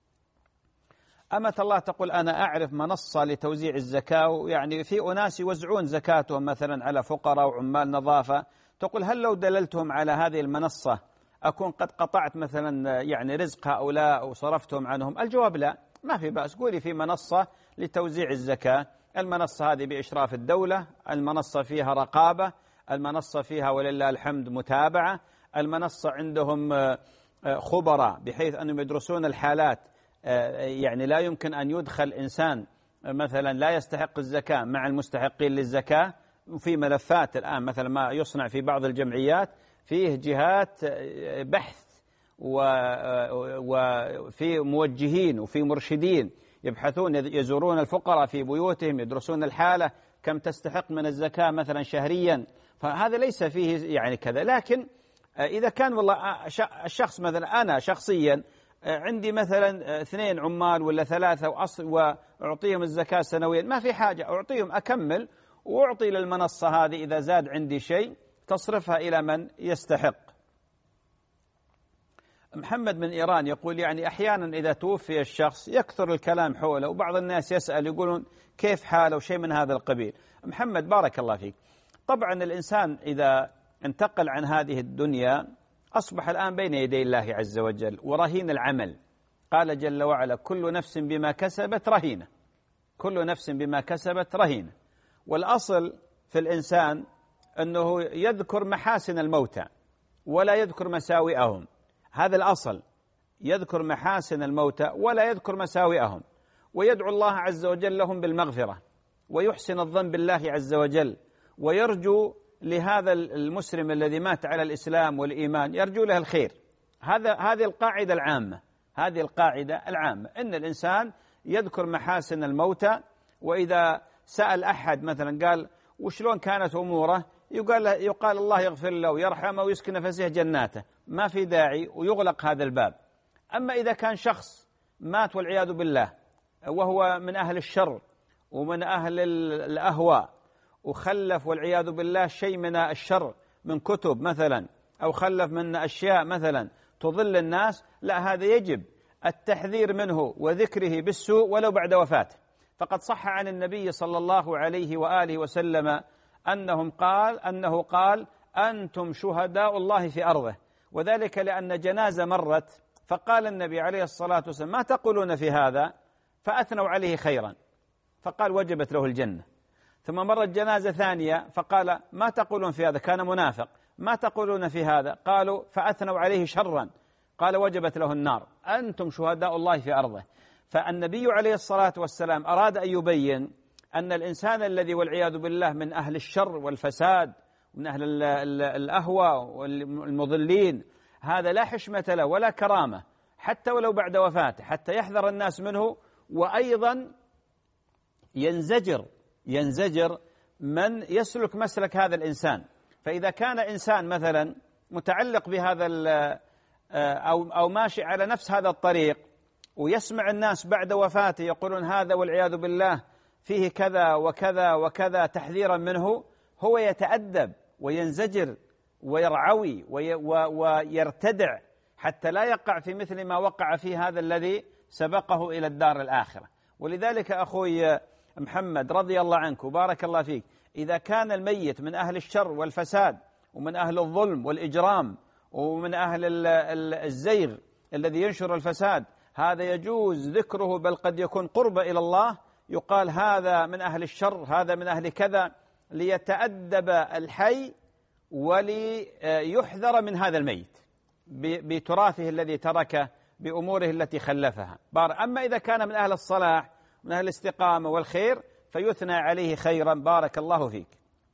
أمة الله تقول أنا أعرف منصة لتوزيع الزكاة، يعني في أناس يوزعون زكاتهم مثلا على فقراء وعمال نظافة، تقول هل لو دللتهم على هذه المنصة أكون قد قطعت مثلا يعني رزق هؤلاء أو صرفتهم عنهم؟ الجواب لا، ما في بأس. قولي في منصة لتوزيع الزكاة، المنصة هذه بإشراف الدولة، المنصة فيها رقابة، المنصة فيها ولله الحمد متابعة، المنصة عندهم خبراء بحيث أنهم يدرسون الحالات، يعني لا يمكن أن يدخل إنسان مثلا لا يستحق الزكاة مع المستحقين للزكاة. وفي ملفات الآن مثلا ما يصنع في بعض الجمعيات فيه جهات بحث وفي موجهين وفي مرشدين يبحثون، يزورون الفقراء في بيوتهم، يدرسون الحالة كم تستحق من الزكاة مثلا شهريا. فهذا ليس فيه يعني كذا. لكن إذا كان والله الشخص مثلا أنا شخصيا عندي مثلا اثنين عمال ولا ثلاثة وأعطيهم الزكاة سنويا، ما في حاجة، أعطيهم أكمل وأعطي للمنصة هذه إذا زاد عندي شيء تصرفها إلى من يستحق. محمد من إيران يقول يعني أحيانا إذا توفي الشخص يكثر الكلام حوله، وبعض الناس يسأل يقولون كيف حاله وشيء من هذا القبيل. محمد بارك الله فيك، طبعا الإنسان إذا انتقل عن هذه الدنيا أصبح الآن بين يدي الله عز وجل ورهين العمل. قال جل وعلا كل نفس بما كسبت رهينة، كل نفس بما كسبت رهينة. والأصل في الإنسان أنه يذكر محاسن الموتى ولا يذكر مساوئهم، هذا الأصل، يذكر محاسن الموتى ولا يذكر مساوئهم، ويدعو الله عز وجل لهم بالمغفرة، ويحسن الظن بالله عز وجل، ويرجو لهذا المسلم الذي مات على الإسلام والإيمان يرجو له الخير. هذا هذه القاعدة العامة، هذه القاعدة العامة إن الإنسان يذكر محاسن الموتى. وإذا سأل أحد مثلا قال وشلون كانت أموره، يقال, يقال الله يغفر له ويرحمه ويسكن فسيح جناته، ما في داعي ويغلق هذا الباب. أما إذا كان شخص مات والعياذ بالله وهو من أهل الشر ومن أهل الأهواء، وخلف والعياذ بالله شيء من الشر من كتب مثلا، أو خلف من أشياء مثلا تضل الناس، لا، هذا يجب التحذير منه وذكره بالسوء ولو بعد وفاته. فقد صح عن النبي صلى الله عليه وآله وسلم أنهم قال أنه قال أنتم شهداء الله في أرضه، وذلك لأن جنازة مرت فقال النبي عليه الصلاة والسلام ما تقولون في هذا، فأثنوا عليه خيرا فقال وجبت له الجنة. ثم مرت جنازة ثانية فقال ما تقولون في هذا، كان منافق، ما تقولون في هذا، قالوا فأثنوا عليه شرا قال وجبت له النار. أنتم شهداء الله في أرضه. فالنبي عليه الصلاة والسلام أراد أن يبين أن الإنسان الذي والعياذ بالله من أهل الشر والفساد ومن أهل الأهوى والمضلين، هذا لا حشمة له ولا كرامة حتى ولو بعد وفاته، حتى يحذر الناس منه. وأيضا ينزجر ينزجر من يسلك مسلك هذا الإنسان. فإذا كان إنسان مثلا متعلق بهذا أو أو ماشي على نفس هذا الطريق، ويسمع الناس بعد وفاته يقولون هذا والعياذ بالله فيه كذا وكذا وكذا تحذيرا منه، هو يتأدب وينزجر ويرعوي ويرتدع حتى لا يقع في مثل ما وقع فيه هذا الذي سبقه إلى الدار الآخرة. ولذلك أخوي محمد رضي الله عنك وبارك الله فيك، إذا كان الميت من أهل الشر والفساد ومن أهل الظلم والإجرام ومن أهل الزيغ الذي ينشر الفساد، هذا يجوز ذكره، بل قد يكون قرب إلى الله، يقال هذا من أهل الشر، هذا من أهل كذا، ليتأدب الحي وليحذر من هذا الميت بتراثه الذي تركه بأموره التي خلفها. أما إذا كان من أهل الصلاح من أهل الاستقامة والخير فيثنى عليه خيرا. بارك الله فيك.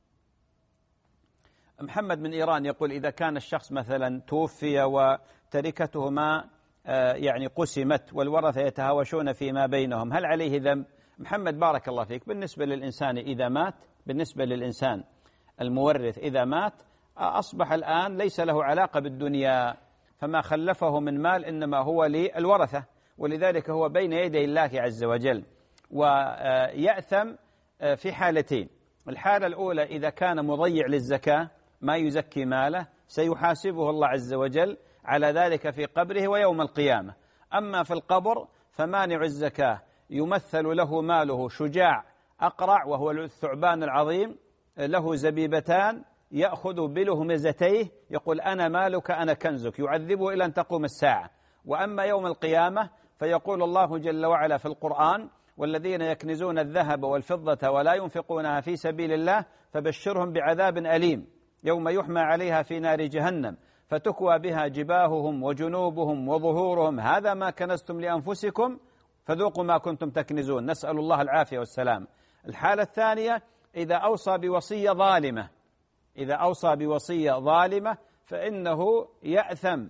محمد من إيران يقول إذا كان الشخص مثلا توفي وتركته ما يعني قسمت والورثة يتهاوشون فيما بينهم، هل عليه ذنب؟ محمد بارك الله فيك، بالنسبة للإنسان إذا مات، بالنسبة للإنسان المورث إذا مات أصبح الآن ليس له علاقة بالدنيا، فما خلفه من مال إنما هو للورثة، ولذلك هو بين يدي الله عز وجل. ويأثم في حالتين: الحالة الأولى إذا كان مضيع للزكاة ما يزكي ماله سيحاسبه الله عز وجل على ذلك في قبره ويوم القيامة. أما في القبر فمانع الزكاة يمثل له ماله شجاع أقرع وهو الثعبان العظيم، له زبيبتان يأخذ بلهمزتيه يقول أنا مالك أنا كنزك، يعذبه إلى أن تقوم الساعة. وأما يوم القيامة فيقول الله جل وعلا في القرآن: والذين يكنزون الذهب والفضة ولا ينفقونها في سبيل الله فبشرهم بعذاب أليم يوم يحمى عليها في نار جهنم فتكوى بها جباههم وجنوبهم وظهورهم هذا ما كنزتم لأنفسكم فذوقوا ما كنتم تكنزون. نسأل الله العافية والسلام. الحالة الثانية إذا أوصى بوصية ظالمة، إذا أوصى بوصية ظالمة فإنه يأثم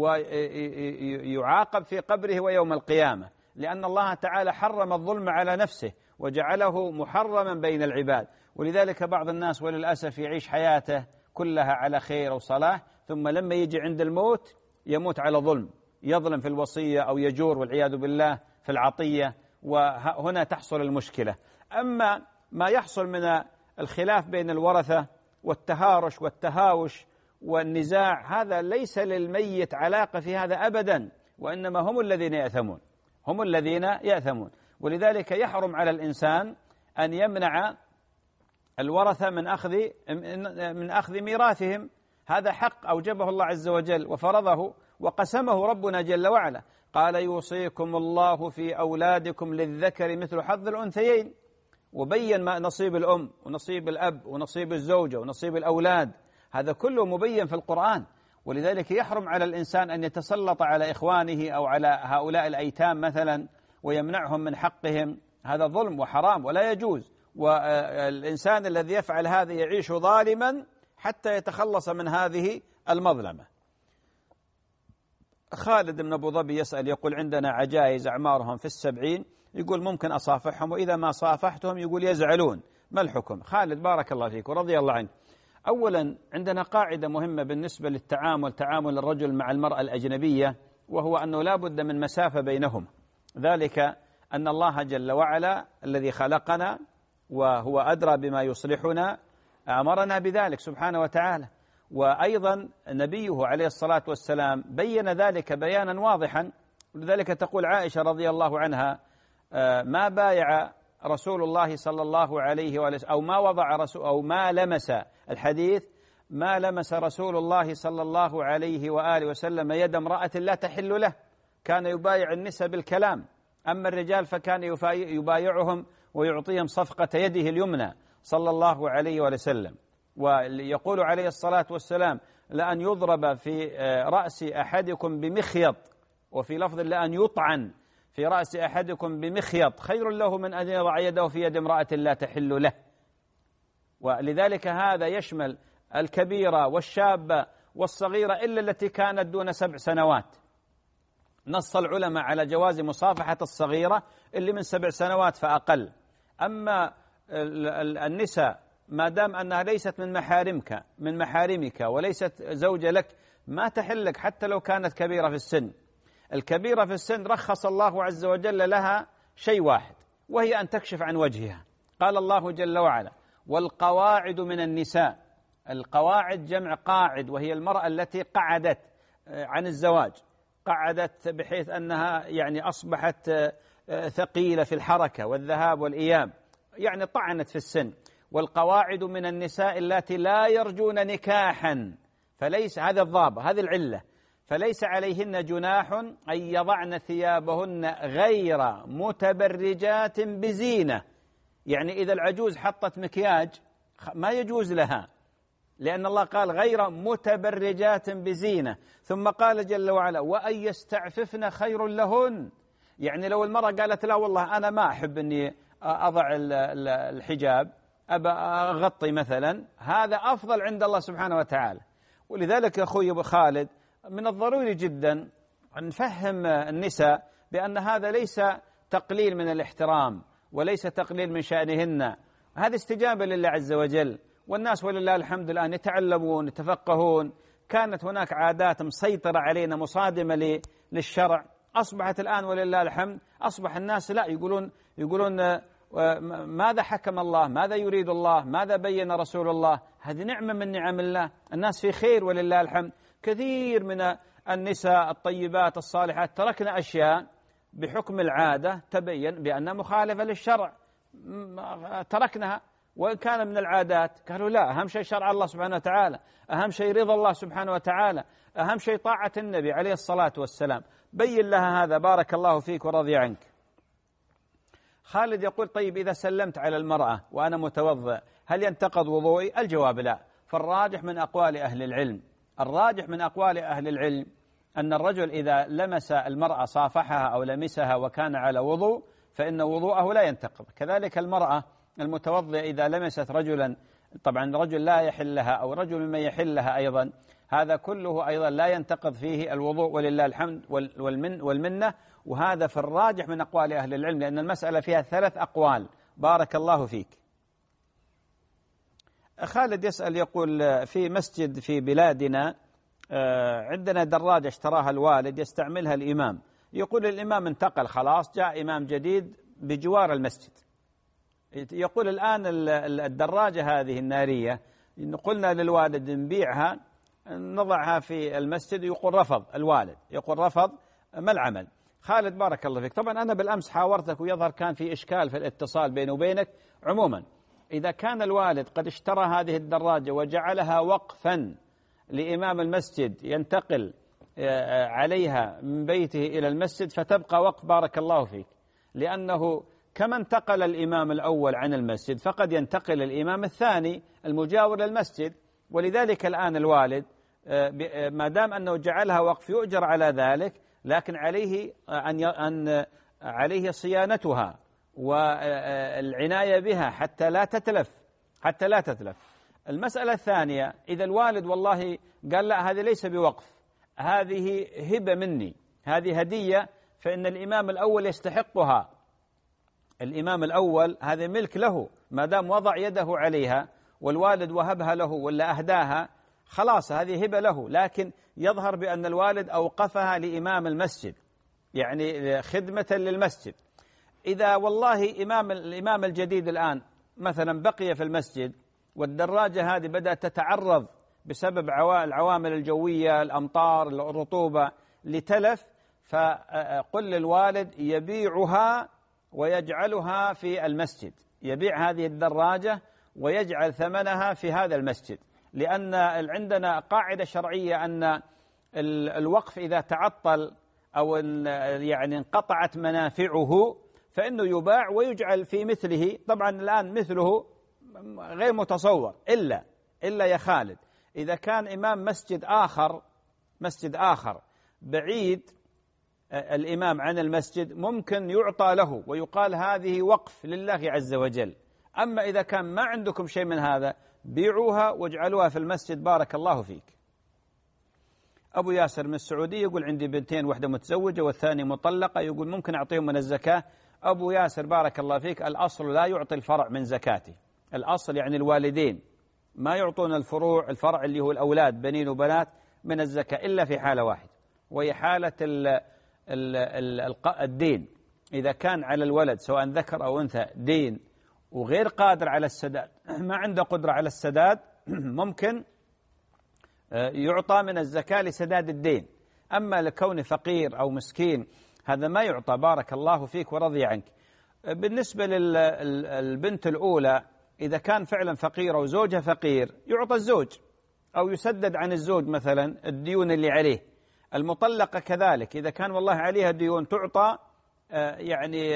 ويعاقب في قبره ويوم القيامة، لأن الله تعالى حرم الظلم على نفسه وجعله محرما بين العباد. ولذلك بعض الناس وللأسف يعيش حياته كلها على خير وصلاح، ثم لما يجي عند الموت يموت على ظلم، يظلم في الوصية أو يجور والعياذ بالله في العطية، وهنا تحصل المشكلة. أما ما يحصل من الخلاف بين الورثة والتهارش والتهاوش والنزاع، هذا ليس للميت علاقة في هذا أبدا، وإنما هم الذين يأثمون، هم الذين يأثمون. ولذلك يحرم على الإنسان أن يمنع الورثة من أخذ من أخذ ميراثهم، هذا حق أوجبه الله عز وجل وفرضه وقسمه ربنا جل وعلا، قال يوصيكم الله في أولادكم للذكر مثل حظ الأنثيين، وبين ما نصيب الأم ونصيب الأب ونصيب الزوجة ونصيب الأولاد، هذا كله مبين في القرآن. ولذلك يحرم على الإنسان أن يتسلط على إخوانه أو على هؤلاء الأيتام مثلا ويمنعهم من حقهم، هذا ظلم وحرام ولا يجوز. والإنسان الذي يفعل هذا يعيش ظالما حتى يتخلص من هذه المظلمة. خالد بن أبو ظبي يسأل يقول عندنا عجائز أعمارهم في السبعين، يقول ممكن أصافحهم، وإذا ما صافحتهم يقول يزعلون، ما الحكم؟ خالد بارك الله فيك ورضي الله عنك. أولا عندنا قاعدة مهمة بالنسبة للتعامل، تعامل الرجل مع المرأة الأجنبية، وهو أنه لا بد من مسافة بينهم، ذلك أن الله جل وعلا الذي خلقنا وهو أدرى بما يصلحنا أمرنا بذلك سبحانه وتعالى، وأيضا نبيه عليه الصلاة والسلام بين ذلك بيانا واضحا. لذلك تقول عائشة رضي الله عنها ما بايع رسول الله صلى الله عليه وسلم أو ما وضع رسول أو ما لمس الحديث ما لمس رسول الله صلى الله عليه وآله وسلم يد امرأة لا تحل له، كان يبايع النساء بالكلام، أما الرجال فكان يبايعهم ويعطيهم صفقة يده اليمنى صلى الله عليه وسلم. ويقول عليه الصلاة والسلام لأن يضرب في رأس أحدكم بمخيط، وفي لفظ لأن يطعن في رأس أحدكم بمخيط خير له من أن يضع يده في يد امرأة لا تحل له. ولذلك هذا يشمل الكبيرة والشابة والصغيرة إلا التي كانت دون سبع سنوات. نص العلماء على جواز مصافحة الصغيرة اللي من سبع سنوات فأقل. أما النساء ما دام أنها ليست من محارمك من محارمك وليست زوجة لك ما تحلك حتى لو كانت كبيرة في السن. الكبيرة في السن رخص الله عز وجل لها شيء واحد، وهي أن تكشف عن وجهها. قال الله جل وعلا والقواعد من النساء، القواعد جمع قاعد، وهي المرأة التي قعدت عن الزواج، قعدت بحيث أنها يعني أصبحت ثقيلة في الحركة والذهاب والإياب، يعني طعنت في السن. والقواعد من النساء اللاتي لا يرجون نكاحا، فليس هذا الضابط، هذه العلة، فليس عليهن جناح أن يضعن ثيابهن غير متبرجات بزينة. يعني إذا العجوز حطت مكياج ما يجوز لها، لأن الله قال غير متبرجات بزينة، ثم قال جل وعلا وأن يستعففن خير لهن. يعني لو المرأة قالت لا والله أنا ما أحب أني أضع الحجاب، أبى أغطي مثلا، هذا أفضل عند الله سبحانه وتعالى. ولذلك أخوي أبو خالد من الضروري جدا أن نفهم النساء بأن هذا ليس تقليل من الاحترام وليس تقليل من شأنهن، هذه استجابة لله عز وجل. والناس ولله الحمد الآن يتعلمون يتفقهون. كانت هناك عادات مسيطرة علينا مصادمة للشرع، أصبحت الآن ولله الحمد أصبح الناس لا يقولون يقولون ماذا حكم الله، ماذا يريد الله، ماذا بين رسول الله. هذه نعمة من نعم الله، الناس في خير ولله الحمد. كثير من النساء الطيبات الصالحات تركنا أشياء بحكم العادة تبين بأنها مخالفة للشرع، تركناها وإن كان من العادات. قالوا لا، أهم شيء شرع الله سبحانه وتعالى، أهم شيء رضا الله سبحانه وتعالى، أهم شيء طاعة النبي عليه الصلاة والسلام. بين لها هذا بارك الله فيك ورضي عنك. خالد يقول طيب إذا سلمت على المرأة وأنا متوضئ هل ينتقض وضوئي؟ الجواب لا. فالراجح من أقوال أهل العلم الراجح من أقوال أهل العلم أن الرجل إذا لمس المرأة صافحها أو لمسها وكان على وضوء فإن وضوءه لا ينتقض. كذلك المرأة المتوضئة إذا لمست رجلا، طبعا رجل لا يحل لها أو رجل ممن يحل لها أيضا، هذا كله أيضا لا ينتقض فيه الوضوء ولله الحمد والمن والمنة. وهذا في الراجح من أقوال أهل العلم، لأن المسألة فيها ثلاث أقوال. بارك الله فيك. خالد يسأل يقول في مسجد في بلادنا عندنا دراجة اشتراها الوالد يستعملها الإمام، يقول الإمام انتقل خلاص جاء إمام جديد بجوار المسجد، يقول الآن الدراجة هذه النارية قلنا للوالد نبيعها نضعها في المسجد، يقول رفض الوالد، يقول رفض، ما العمل؟ خالد بارك الله فيك، طبعا أنا بالأمس حاورتك ويظهر كان في إشكال في الاتصال بيني وبينك. عموما إذا كان الوالد قد اشترى هذه الدراجة وجعلها وقفا لإمام المسجد ينتقل عليها من بيته إلى المسجد فتبقى وقف بارك الله فيك، لأنه كما انتقل الإمام الأول عن المسجد فقد ينتقل الإمام الثاني المجاور للمسجد. ولذلك الآن الوالد ما دام أنه جعلها وقف يؤجر على ذلك، لكن عليه أن أن عليه صيانتها والعناية بها حتى لا تتلف، حتى لا تتلف. المسألة الثانية، إذا الوالد والله قال لا هذه ليس بوقف، هذه هبة مني، هذه هدية، فإن الإمام الأول يستحقها. الإمام الأول هذا ملك له، ما دام وضع يده عليها والوالد وهبها له ولا أهداها خلاص هذه هبة له، لكن يظهر بأن الوالد أوقفها لإمام المسجد، يعني خدمة للمسجد. إذا والله إمام الإمام الجديد الآن مثلا بقي في المسجد والدراجة هذه بدأت تتعرض بسبب العوامل الجوية، الأمطار، الرطوبة، لتلف، فقل للوالد يبيعها ويجعلها في المسجد، يبيع هذه الدراجة ويجعل ثمنها في هذا المسجد. لأن عندنا قاعدة شرعية أن الوقف إذا تعطل أو يعني انقطعت منافعه فإنه يباع ويجعل في مثله. طبعا الآن مثله غير متصور، إلا إلا يا خالد إذا كان إمام مسجد آخر مسجد آخر بعيد الإمام عن المسجد ممكن يعطى له ويقال هذه وقف لله عز وجل. أما إذا كان ما عندكم شيء من هذا بيعوها واجعلوها في المسجد بارك الله فيك. أبو ياسر من السعودية يقول عندي بنتين، واحدة متزوجة والثانية مطلقة، يقول ممكن أعطيهم من الزكاة؟ أبو ياسر بارك الله فيك، الأصل لا يعطي الفرع من زكاته، الأصل يعني الوالدين ما يعطون الفروع الفرع اللي هو الأولاد بنين وبنات من الزكاة إلا في حالة واحدة، وهي حالة ال ال ال الدين. إذا كان على الولد سواء ذكر أو أنثى دين وغير قادر على السداد، ما عنده قدرة على السداد، ممكن يعطى من الزكاة لسداد الدين. أما لكون فقير أو مسكين هذا ما يعطى بارك الله فيك ورضي عنك. بالنسبة للبنت الأولى إذا كان فعلا فقير أو زوجها فقير يعطى الزوج أو يسدد عن الزوج مثلا الديون اللي عليه. المطلقة كذلك إذا كان والله عليها ديون تعطى يعني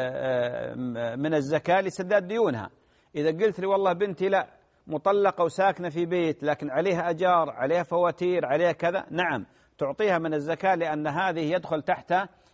من الزكاة لسداد ديونها. إذا قلت لي والله بنتي لا مطلقة وساكنة في بيت لكن عليها أجار، عليها فواتير، عليها كذا، نعم تعطيها من الزكاة، لأن هذه يدخل تحت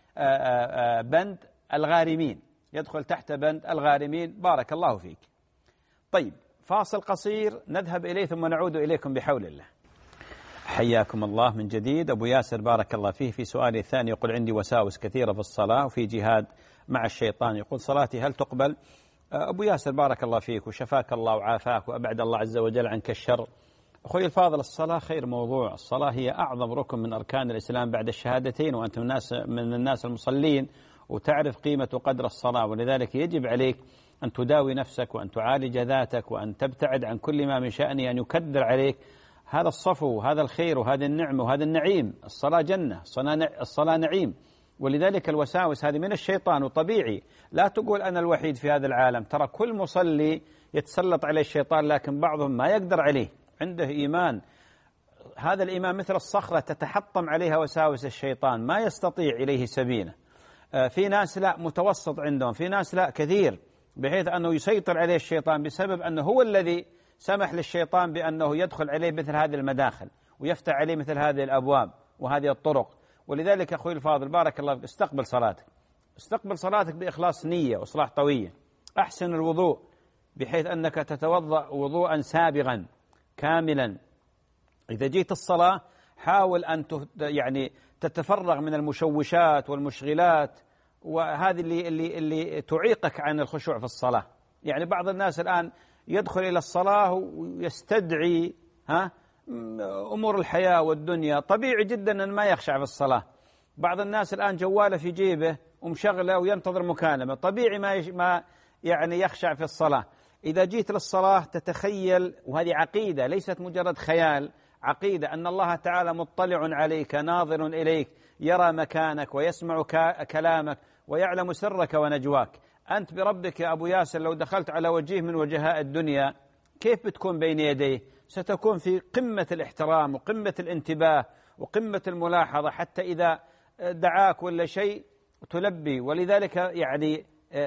بند الغارمين، يدخل تحت بند الغارمين بارك الله فيك. طيب فاصل قصير نذهب إليه ثم نعود إليكم بحول الله. حياكم الله من جديد. أبو ياسر بارك الله فيه في سؤالي الثاني يقول عندي وساوس كثيرة في الصلاة وفي جهاد مع الشيطان، يقول صلاتي هل تقبل؟ أبو ياسر بارك الله فيك وشفاك الله وعافاك وأبعد الله عز وجل عنك الشر. أخوي الفاضل الصلاة خير موضوع، الصلاة هي أعظم ركن من أركان الإسلام بعد الشهادتين، وأنت من الناس من الناس المصلين وتعرف قيمة وقدر الصلاة، ولذلك يجب عليك أن تداوي نفسك وأن تعالج ذاتك وأن تبتعد عن كل ما من شأنه أن يكدر عليك هذا الصفو وهذا الخير وهذه النعمة وهذا النعيم. الصلاة جنة، الصلاة نعيم، ولذلك الوساوس هذه من الشيطان وطبيعي. لا تقول أنا الوحيد في هذا العالم، ترى كل مصلي يتسلط عليه الشيطان لكن بعضهم ما يقدر عليه، عنده إيمان. هذا الإيمان مثل الصخرة تتحطم عليها وساوس الشيطان ما يستطيع إليه سبيله. في ناس لا متوسط عندهم، في ناس لا كثير، بحيث أنه يسيطر عليه الشيطان بسبب أنه هو الذي سمح للشيطان بأنه يدخل عليه مثل هذه المداخل ويفتح عليه مثل هذه الأبواب وهذه الطرق. ولذلك أخوي الفاضل بارك الله فيك استقبل صلاتك، استقبل صلاتك بإخلاص نية وإصلاح طوية. أحسن الوضوء بحيث أنك تتوضأ وضوءا سابغا كاملا. إذا جيت الصلاة حاول أن يعني تتفرغ من المشوشات والمشغلات وهذه اللي اللي اللي تعيقك عن الخشوع في الصلاة. يعني بعض الناس الآن يدخل إلى الصلاة ويستدعي ها أمور الحياة والدنيا، طبيعي جدا أن ما يخشع في الصلاة. بعض الناس الآن جواله في جيبه ومشغله وينتظر مكالمة، طبيعي ما ما يعني يخشع في الصلاة. إذا جيت للصلاة تتخيل، وهذه عقيدة ليست مجرد خيال، عقيدة أن الله تعالى مطلع عليك ناظر إليك، يرى مكانك ويسمع كلامك ويعلم سرك ونجواك. أنت بربك يا أبو ياسر لو دخلت على وجيه من وجهاء الدنيا كيف بتكون بين يديه؟ ستكون في قمة الاحترام وقمة الانتباه وقمة الملاحظة، حتى إذا دعاك ولا شيء تلبي. ولذلك يعني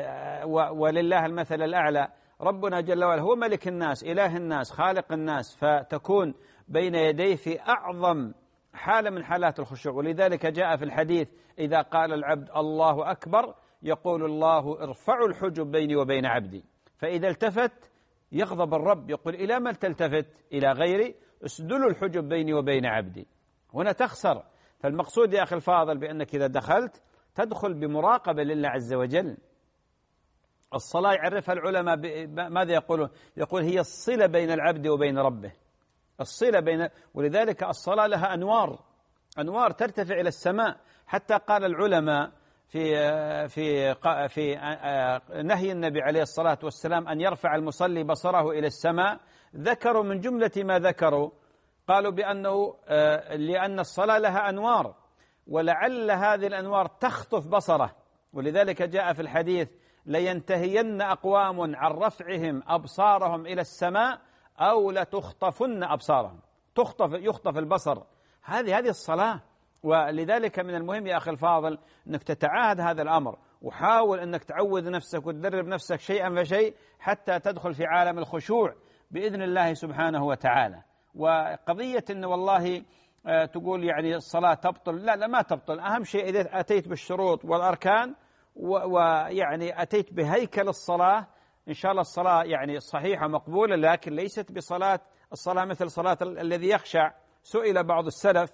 ولله المثل الأعلى، ربنا جل وعلا هو ملك الناس، إله الناس، خالق الناس، فتكون بين يديه في أعظم حالة من حالات الخشوع. ولذلك جاء في الحديث إذا قال العبد الله أكبر يقول الله ارفعوا الحجب بيني وبين عبدي، فإذا التفت يغضب الرب يقول إلى من تلتفت؟ إلى غيري، اسدلوا الحجب بيني وبين عبدي. هنا تخسر. فالمقصود يا أخي الفاضل بأنك إذا دخلت تدخل بمراقبة لله عز وجل. الصلاة يعرفها العلماء ماذا يقولون؟ يقول هي الصلة بين العبد وبين ربه، الصلة بين، ولذلك الصلاة لها أنوار، أنوار ترتفع إلى السماء. حتى قال العلماء في في في نهي النبي عليه الصلاة والسلام أن يرفع المصلي بصره إلى السماء، ذكروا من جملة ما ذكروا قالوا بأنه لأن الصلاة لها أنوار، ولعل هذه الأنوار تخطف بصره. ولذلك جاء في الحديث لينتهين أقوام عن رفعهم أبصارهم إلى السماء أو لتخطفن أبصارهم، تخطف يخطف البصر. هذه هذه الصلاة. ولذلك من المهم يا أخي الفاضل أنك تتعاهد هذا الأمر، وحاول أنك تعود نفسك وتدرب نفسك شيئا فشيء حتى تدخل في عالم الخشوع بإذن الله سبحانه وتعالى. وقضية أن والله تقول يعني الصلاة تبطل، لا لا ما تبطل. أهم شيء إذا أتيت بالشروط والأركان ويعني أتيت بهيكل الصلاة إن شاء الله الصلاة يعني صحيحة مقبولة، لكن ليست بصلاة الصلاة مثل صلاة الذي يخشع. سئل بعض السلف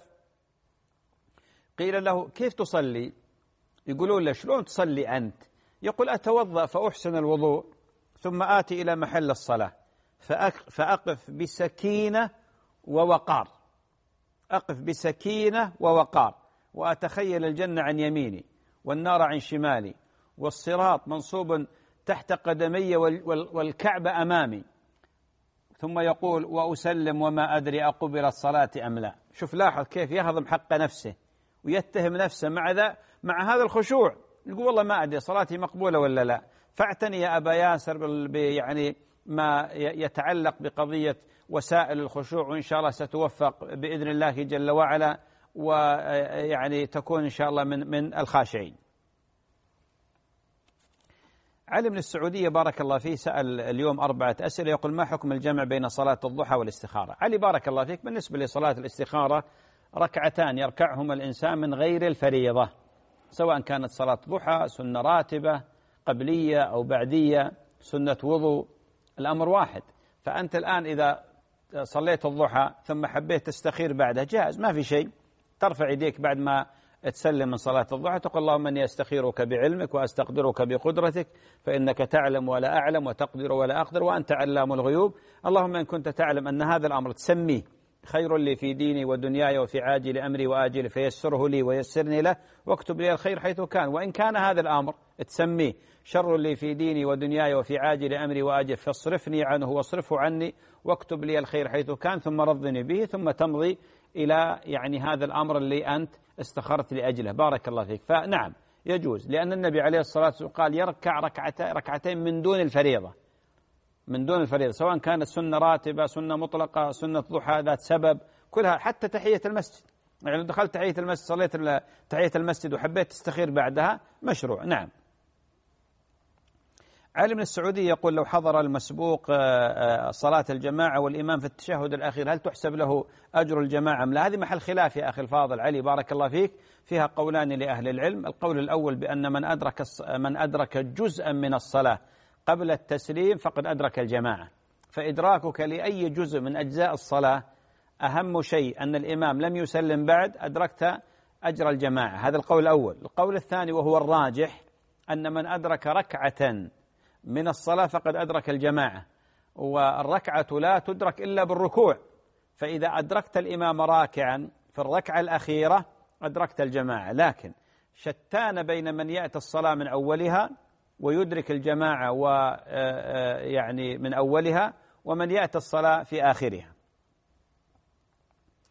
قيل له كيف تصلي؟ يقولون له شلون تصلي أنت؟ يقول أتوضأ فأحسن الوضوء ثم آتي إلى محل الصلاة فأقف بسكينة ووقار، أقف بسكينة ووقار، وأتخيل الجنة عن يميني والنار عن شمالي والصراط منصوب تحت قدمي والكعبة أمامي، ثم يقول وأسلم وما أدري أقبلت صلاتي أم لا. شوف لاحظ كيف يهضم حق نفسه ويتهم نفسه مع ذا مع هذا الخشوع، يقول والله ما أدري صلاتي مقبولة ولا لا. فاعتني يا أبا ياسر يعني ما يتعلق بقضية وسائل الخشوع، وإن شاء الله ستوفق بإذن الله جل وعلا، ويعني تكون إن شاء الله من من الخاشعين. علي من السعودية بارك الله فيه سأل اليوم أربعة أسئلة، يقول ما حكم الجمع بين صلاة الضحى والاستخارة؟ علي بارك الله فيك، بالنسبة لصلاة الاستخارة ركعتان يركعهما الإنسان من غير الفريضة، سواء كانت صلاة ضحى سنة راتبة قبلية أو بعدية سنة وضوء، الأمر واحد. فأنت الآن إذا صليت الضحى ثم حبيت تستخير بعدها جائز، ما في شيء، ترفع يديك بعد ما تسلم من صلاة الضحى تقول اللهم إني أستخيرك بعلمك وأستقدرك بقدرتك فإنك تعلم ولا أعلم وتقدر ولا أقدر وأنت علام الغيوب، اللهم إن كنت تعلم أن هذا الأمر تسميه خير لي في ديني ودنياي وفي عاجل أمري وآجل فيسره لي ويسرني له واكتب لي الخير حيث كان، وإن كان هذا الأمر تسميه شر لي في ديني ودنياي وفي عاجل أمري وآجل فاصرفني عنه واصرفه عني واكتب لي الخير حيث كان، ثم رضني به، ثم تمضي إلى يعني هذا الأمر اللي أنت استخرت لأجله. بارك الله فيك. فنعم يجوز، لأن النبي عليه الصلاة والسلام قال يركع ركعتين ركعتين من دون الفريضة، من دون الفريضة، سواء كانت سنة راتبة سنة مطلقة سنة ضحى ذات سبب، كلها، حتى تحية المسجد، يعني لو دخلت تحية المسجد صليت تحية المسجد وحبيت تستخير بعدها مشروع. نعم. علي من السعودية يقول لو حضر المسبوق صلاة الجماعة والإمام في التشهد الأخير هل تحسب له أجر الجماعة أم لا؟ هذه محل خلاف يا أخي الفاضل علي بارك الله فيك، فيها قولان لأهل العلم. القول الأول بأن من أدرك من أدرك جزءا من الصلاة قبل التسليم فقد أدرك الجماعة، فإدراكك لأي جزء من أجزاء الصلاة أهم شيء أن الإمام لم يسلم بعد أدركت أجر الجماعة، هذا القول الأول. القول الثاني وهو الراجح أن من أدرك ركعة من الصلاة فقد أدرك الجماعة، والركعة لا تدرك إلا بالركوع، فإذا أدركت الإمام راكعا في الركعة الأخيرة أدركت الجماعة. لكن شتان بين من يأتي الصلاة من أولها ويدرك الجماعة ويعني من أولها ومن يأتي الصلاة في آخرها.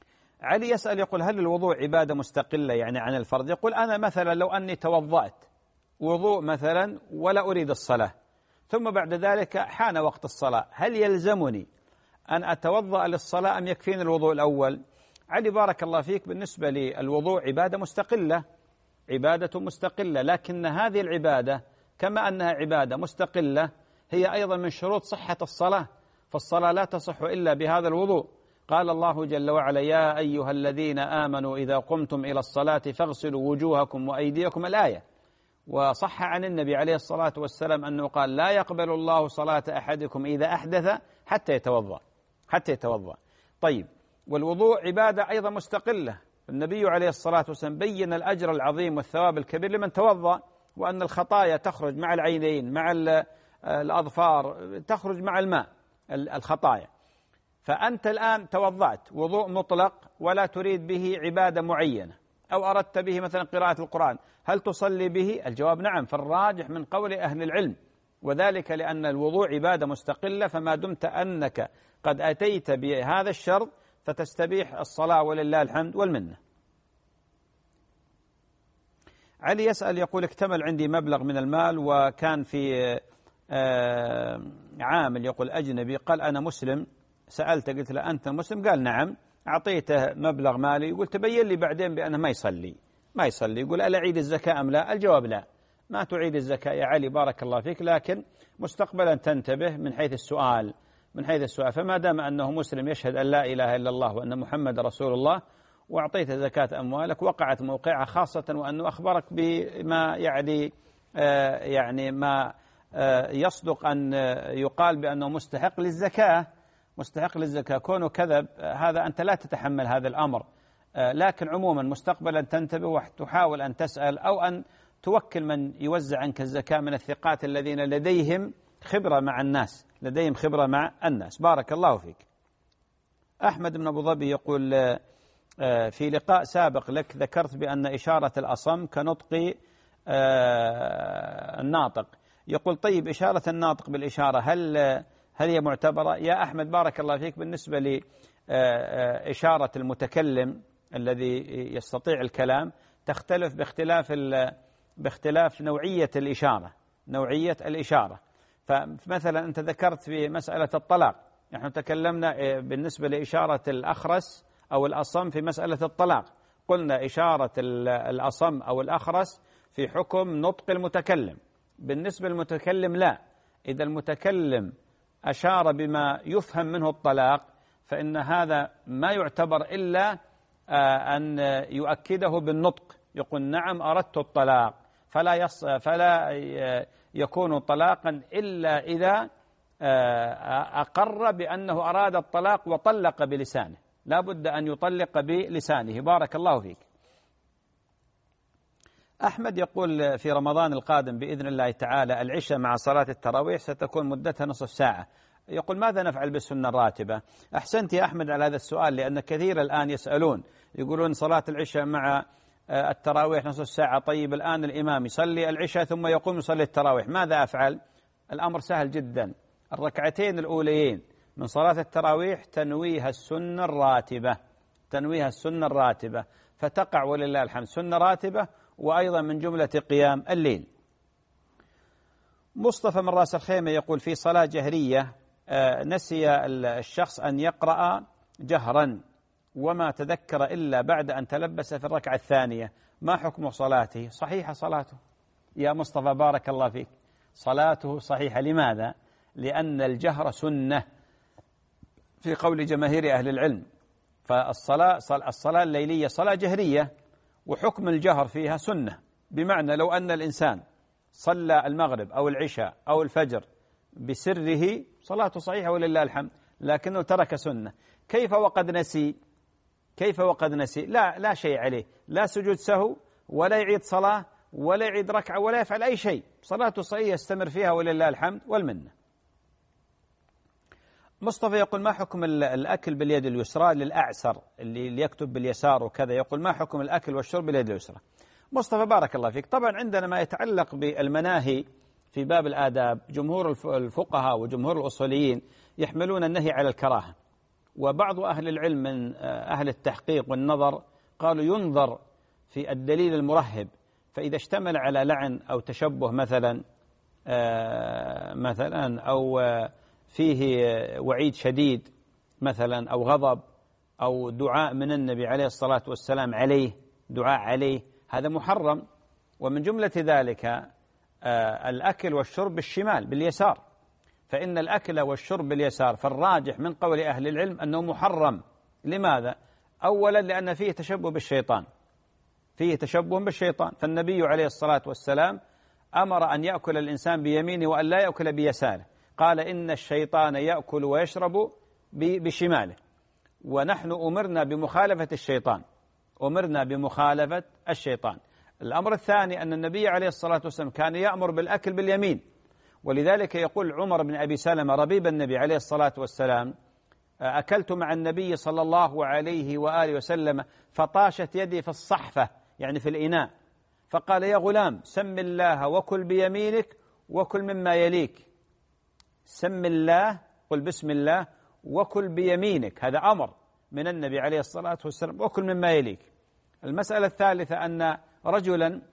علي يسأل يقول هل الوضوء عبادة مستقلة يعني عن الفرض؟ يقول أنا مثلا لو أني توضأت وضوء مثلا ولا أريد الصلاة، ثم بعد ذلك حان وقت الصلاة، هل يلزمني أن أتوضأ للصلاة أم يكفيني الوضوء الأول؟ علي بارك الله فيك، بالنسبة لي الوضوء عبادة مستقلة، عبادة مستقلة، لكن هذه العبادة كما أنها عبادة مستقلة هي أيضا من شروط صحة الصلاة، فالصلاة لا تصح إلا بهذا الوضوء. قال الله جل وعلا: يا أيها الذين آمنوا إذا قمتم إلى الصلاة فاغسلوا وجوهكم وأيديكم، الآية. وصح عن النبي عليه الصلاة والسلام أنه قال: لا يقبل الله صلاة أحدكم إذا أحدث حتى يتوضأ حتى يتوضأ. طيب، والوضوء عبادة أيضا مستقلة، النبي عليه الصلاة والسلام بين الأجر العظيم والثواب الكبير لمن توضأ، وأن الخطايا تخرج مع العينين مع الأظفار، تخرج مع الماء الخطايا. فأنت الآن توضأت وضوء مطلق ولا تريد به عبادة معينة، أو أردت به مثلا قراءة القرآن، هل تصلي به؟ الجواب نعم، فالراجح من قول أهل العلم، وذلك لأن الوضوء عبادة مستقلة، فما دمت أنك قد أتيت بهذا الشرط فتستبيح الصلاة ولله الحمد والمنة. علي يسأل يقول: اكتمل عندي مبلغ من المال وكان في عامل يقول أجنبي، قال أنا مسلم، سألته قلت له أنت مسلم؟ قال نعم، أعطيته مبلغ مالي، يقول تبين لي بعدين بأنه ما يصلي ما يصلي يقول ألا أعيد الزكاة أم لا؟ الجواب لا، ما تعيد الزكاة يا علي بارك الله فيك، لكن مستقبلا تنتبه من حيث السؤال من حيث السؤال فما دام أنه مسلم يشهد أن لا إله إلا الله وأن محمد رسول الله وأعطيت زكاة أموالك وقعت موقعها، خاصة وأنه أخبرك بما يعني آه يعني ما آه يصدق أن يقال بأنه مستحق للزكاة مستحق للزكاة كونه كذب، هذا أنت لا تتحمل هذا الأمر، آه لكن عموما مستقبلا تنتبه وتحاول أن تسأل أو أن توكل من يوزع عنك الزكاة من الثقات الذين لديهم خبرة مع الناس لديهم خبرة مع الناس. بارك الله فيك. أحمد بن أبو ظبي يقول: في لقاء سابق لك ذكرت بأن إشارة الأصم كنطق الناطق، يقول طيب إشارة الناطق بالإشارة هل هل هي معتبرة؟ يا أحمد بارك الله فيك، بالنسبة لإشارة المتكلم الذي يستطيع الكلام تختلف باختلاف باختلاف نوعية الإشارة نوعية الإشارة فمثلا أنت ذكرت في مسألة الطلاق، نحن تكلمنا بالنسبة لإشارة الأخرس أو الأصم في مسألة الطلاق، قلنا إشارة الأصم أو الأخرس في حكم نطق المتكلم، بالنسبة للمتكلم لا، إذا المتكلم أشار بما يفهم منه الطلاق فإن هذا ما يعتبر إلا أن يؤكده بالنطق، يقول نعم أردت الطلاق، فلا يص فلا يكون طلاقا إلا إذا أقر بأنه أراد الطلاق وطلق بلسانه، لا بد أن يطلق بلسانه. بارك الله فيك. أحمد يقول: في رمضان القادم بإذن الله تعالى العشاء مع صلاة التراويح ستكون مدتها نصف ساعة، يقول ماذا نفعل بالسنة الراتبة؟ أحسنت يا أحمد على هذا السؤال، لأن كثير الآن يسألون يقولون صلاة العشاء مع التراويح نصف ساعة، طيب الآن الإمام يصلي العشاء ثم يقوم يصلي التراويح، ماذا أفعل؟ الأمر سهل جدا، الركعتين الأوليين من صلاة التراويح تنويها السنة الراتبة تنويها السنة الراتبة فتقع ولله الحمد سنة راتبة وأيضا من جملة قيام الليل. مصطفى من راس الخيمة يقول: في صلاة جهرية نسي الشخص أن يقرأ جهرا وما تذكر إلا بعد أن تلبس في الركعة الثانية، ما حكم صلاته؟ صحيحة صلاته يا مصطفى بارك الله فيك، صلاته صحيحة. لماذا؟ لأن الجهر سنة في قول جماهير أهل العلم، فالصلاة الصلاة الليلية صلاة جهرية وحكم الجهر فيها سنة، بمعنى لو أن الإنسان صلى المغرب أو العشاء أو الفجر بسره صلاته صحيحة ولله الحمد، لكنه ترك سنة. كيف وقد نسي؟ كيف وقد نسي؟ لا لا شيء عليه، لا سجود سهو ولا يعيد صلاة ولا يعيد ركعة ولا يفعل أي شيء، صلاته صحيحة يستمر فيها ولله الحمد والمنة. مصطفى يقول: ما حكم الأكل باليد اليسرى للأعسر اللي يكتب باليسار وكذا، يقول ما حكم الأكل والشرب باليد اليسرى؟ مصطفى بارك الله فيك، طبعا عندنا ما يتعلق بالمناهي في باب الآداب جمهور الفقهاء وجمهور الأصوليين يحملون النهي على الكراهة، وبعض أهل العلم من أهل التحقيق والنظر قالوا ينظر في الدليل المرهب، فإذا اشتمل على لعن أو تشبه مثلا مثلا أو فيه وعيد شديد مثلا أو غضب أو دعاء من النبي عليه الصلاة والسلام عليه، دعاء عليه، هذا محرم. ومن جملة ذلك الأكل والشرب بالشمال باليسار، فإن الأكل والشرب باليسار فالراجح من قول أهل العلم أنه محرم. لماذا؟ أولا لأن فيه تشبه بالشيطان، فيه تشبه بالشيطان، فالنبي عليه الصلاة والسلام أمر أن يأكل الإنسان بيمينه وأن لا يأكل بيساره، قال إن الشيطان يأكل ويشرب بشماله، ونحن أمرنا بمخالفة الشيطان، أمرنا بمخالفة الشيطان. الأمر الثاني أن النبي عليه الصلاة والسلام كان يأمر بالأكل باليمين، ولذلك يقول عمر بن أبي سلمة ربيب النبي عليه الصلاة والسلام: أكلت مع النبي صلى الله عليه وآله وسلم فطاشت يدي في الصحفة، يعني في الإناء، فقال: يا غلام سم الله وكل بيمينك وكل مما يليك. سم الله، قل بسم الله، وكل بيمينك، هذا أمر من النبي عليه الصلاة والسلام، وكل مما يليك. المسألة الثالثة أن رجلا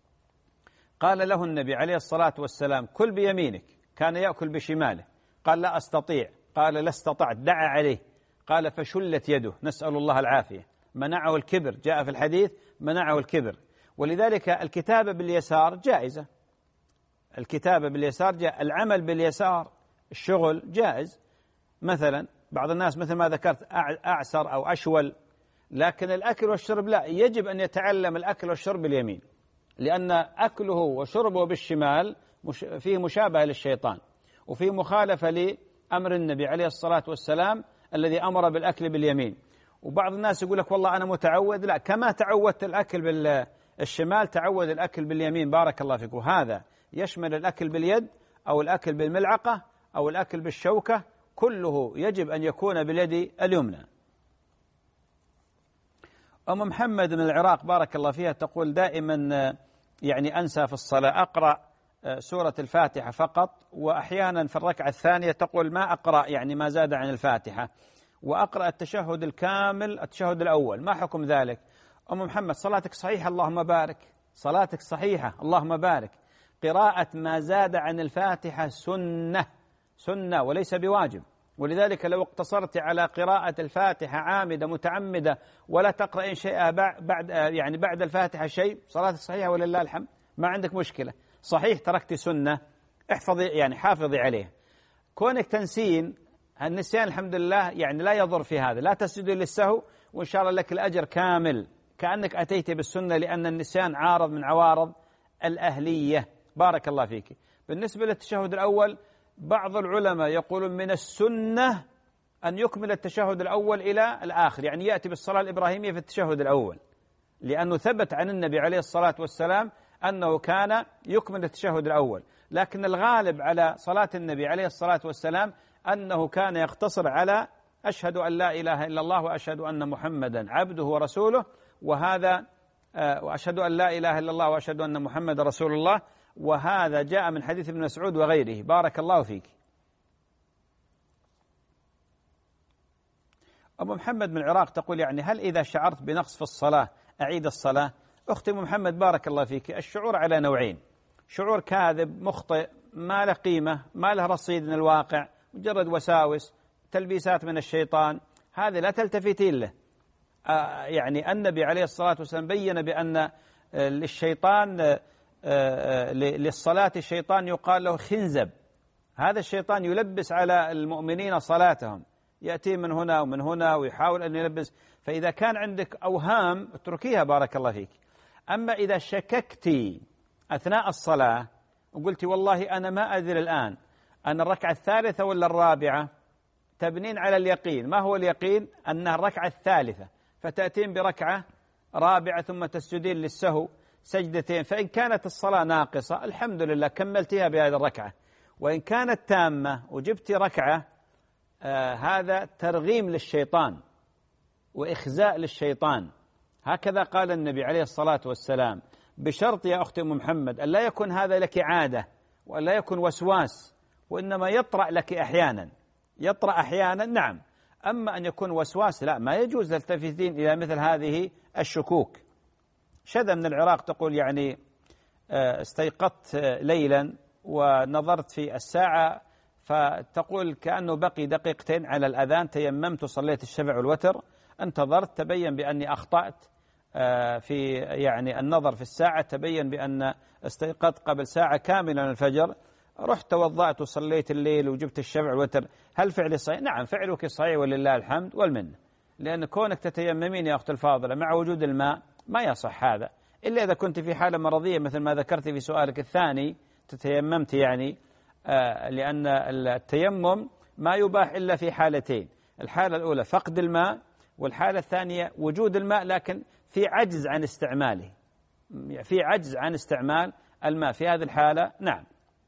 قال له النبي عليه الصلاة والسلام: كل بيمينك، كان يأكل بشماله، قال: لا أستطيع، قال: لا استطعت، دعا عليه، قال: فشلت يده، نسأل الله العافية، منعه الكبر، جاء في الحديث منعه الكبر. ولذلك الكتابة باليسار جائزة، الكتابة باليسار جاء، العمل باليسار، الشغل جائز. مثلا بعض الناس مثل ما ذكرت أعسر أو أشول، لكن الأكل والشرب لا، يجب أن يتعلم الأكل والشرب باليمين، لأن أكله وشربه بالشمال فيه مشابهة للشيطان، وفيه مخالفة لأمر النبي عليه الصلاة والسلام الذي أمر بالأكل باليمين. وبعض الناس يقول لك والله أنا متعود، لا، كما تعودت الأكل بالشمال تعود الأكل باليمين، بارك الله فيك. وهذا يشمل الأكل باليد أو الأكل بالملعقة أو الأكل بالشوكة، كله يجب أن يكون باليد اليمنى. أم محمد من العراق بارك الله فيها تقول: دائما يعني أنسى في الصلاة، أقرأ سورة الفاتحة فقط، وأحيانا في الركعة الثانية تقول ما أقرأ يعني ما زاد عن الفاتحة، وأقرأ التشهد الكامل التشهد الأول، ما حكم ذلك؟ أم محمد صلاتك صحيحة اللهم بارك، صلاتك صحيحة اللهم بارك. قراءة ما زاد عن الفاتحة سنة، سنة وليس بواجب، ولذلك لو اقتصرت على قراءة الفاتحة عامدة متعمدة ولا تقرأ شيء بعد يعني بعد الفاتحة شيء، صلاتك صحيحة ولله الحمد، ما عندك مشكلة. صحيح تركت سنة، احفظي يعني حافظي عليه. كونك تنسين النسيان الحمد لله يعني لا يضر في هذا، لا تسجد للسهو، وإن شاء الله لك الأجر كامل كأنك أتيت بالسنة، لأن النسيان عارض من عوارض الأهلية، بارك الله فيك. بالنسبة للتشهد الأول بعض العلماء يقولون من السنة أن يكمل التشهد الأول إلى الآخر، يعني يأتي بالصلاة الإبراهيمية في التشهد الأول، لأنه ثبت عن النبي عليه الصلاة والسلام أنه كان يكمل التشهد الأول. لكن الغالب على صلاة النبي عليه الصلاة والسلام أنه كان يقتصر على أشهد أن لا إله إلا الله وأشهد أن محمدا عبده ورسوله، وهذا وأشهد أن لا إله إلا الله وأشهد أن محمدا رسول الله، وهذا جاء من حديث ابن مسعود وغيره، بارك الله فيك. أبو محمد من العراق تقول: يعني هل إذا شعرت بنقص في الصلاة أعيد الصلاة؟ أختي محمد بارك الله فيك، الشعور على نوعين: شعور كاذب مخطئ ما له قيمة ما له رصيد من الواقع، مجرد وساوس تلبيسات من الشيطان، هذا لا تلتفتين له. آه يعني النبي عليه الصلاة والسلام بين بأن للشيطان آه آه للصلاة الشيطان يقال له خنزب، هذا الشيطان يلبس على المؤمنين صلاتهم، يأتي من هنا ومن هنا ويحاول أن يلبس. فإذا كان عندك أوهام اتركيها بارك الله فيك. أما إذا شككتي أثناء الصلاة وقلتي والله أنا ما أدري الآن أن الركعة الثالثة ولا الرابعة، تبنين على اليقين. ما هو اليقين؟ أنها الركعة الثالثة، فتأتين بركعة رابعة ثم تسجدين للسهو سجدتين. فإن كانت الصلاة ناقصة الحمد لله كملتها بهذه الركعة، وإن كانت تامة وجبت ركعة آه هذا ترغيم للشيطان وإخزاء للشيطان. هكذا قال النبي عليه الصلاة والسلام، بشرط يا أختي أم محمد أن لا يكون هذا لك عادة وأن لا يكون وسواس، وإنما يطرأ لك أحيانا، يطرأ أحيانا نعم. أما أن يكون وسواس لا، ما يجوز تلتفتين إلى مثل هذه الشكوك. شذا من العراق تقول يعني استيقظت ليلا ونظرت في الساعة فتقول كأنه بقي دقيقتين على الأذان، تيممت وصليت الشفع والوتر، انتظرت تبين بأني أخطأت في يعني النظر في الساعة، تبين بأن استيقظت قبل ساعة كاملة من الفجر، رحت توضأت وصليت الليل وجبت الشفع والوتر. هل فعلي صحيح؟ نعم فعلك صحيح ولله الحمد والمنة، لأن كونك تتيممين يا أخت الفاضلة مع وجود الماء ما يصح هذا، إلا إذا كنت في حالة مرضية مثل ما ذكرت في سؤالك الثاني تتيممت يعني آه لأن التيمم ما يباح إلا في حالتين، الحالة الأولى فقد الماء، والحالة الثانية وجود الماء لكن في عجز عن استعماله، في عجز عن استعمال الماء، في هذه الحالة نعم.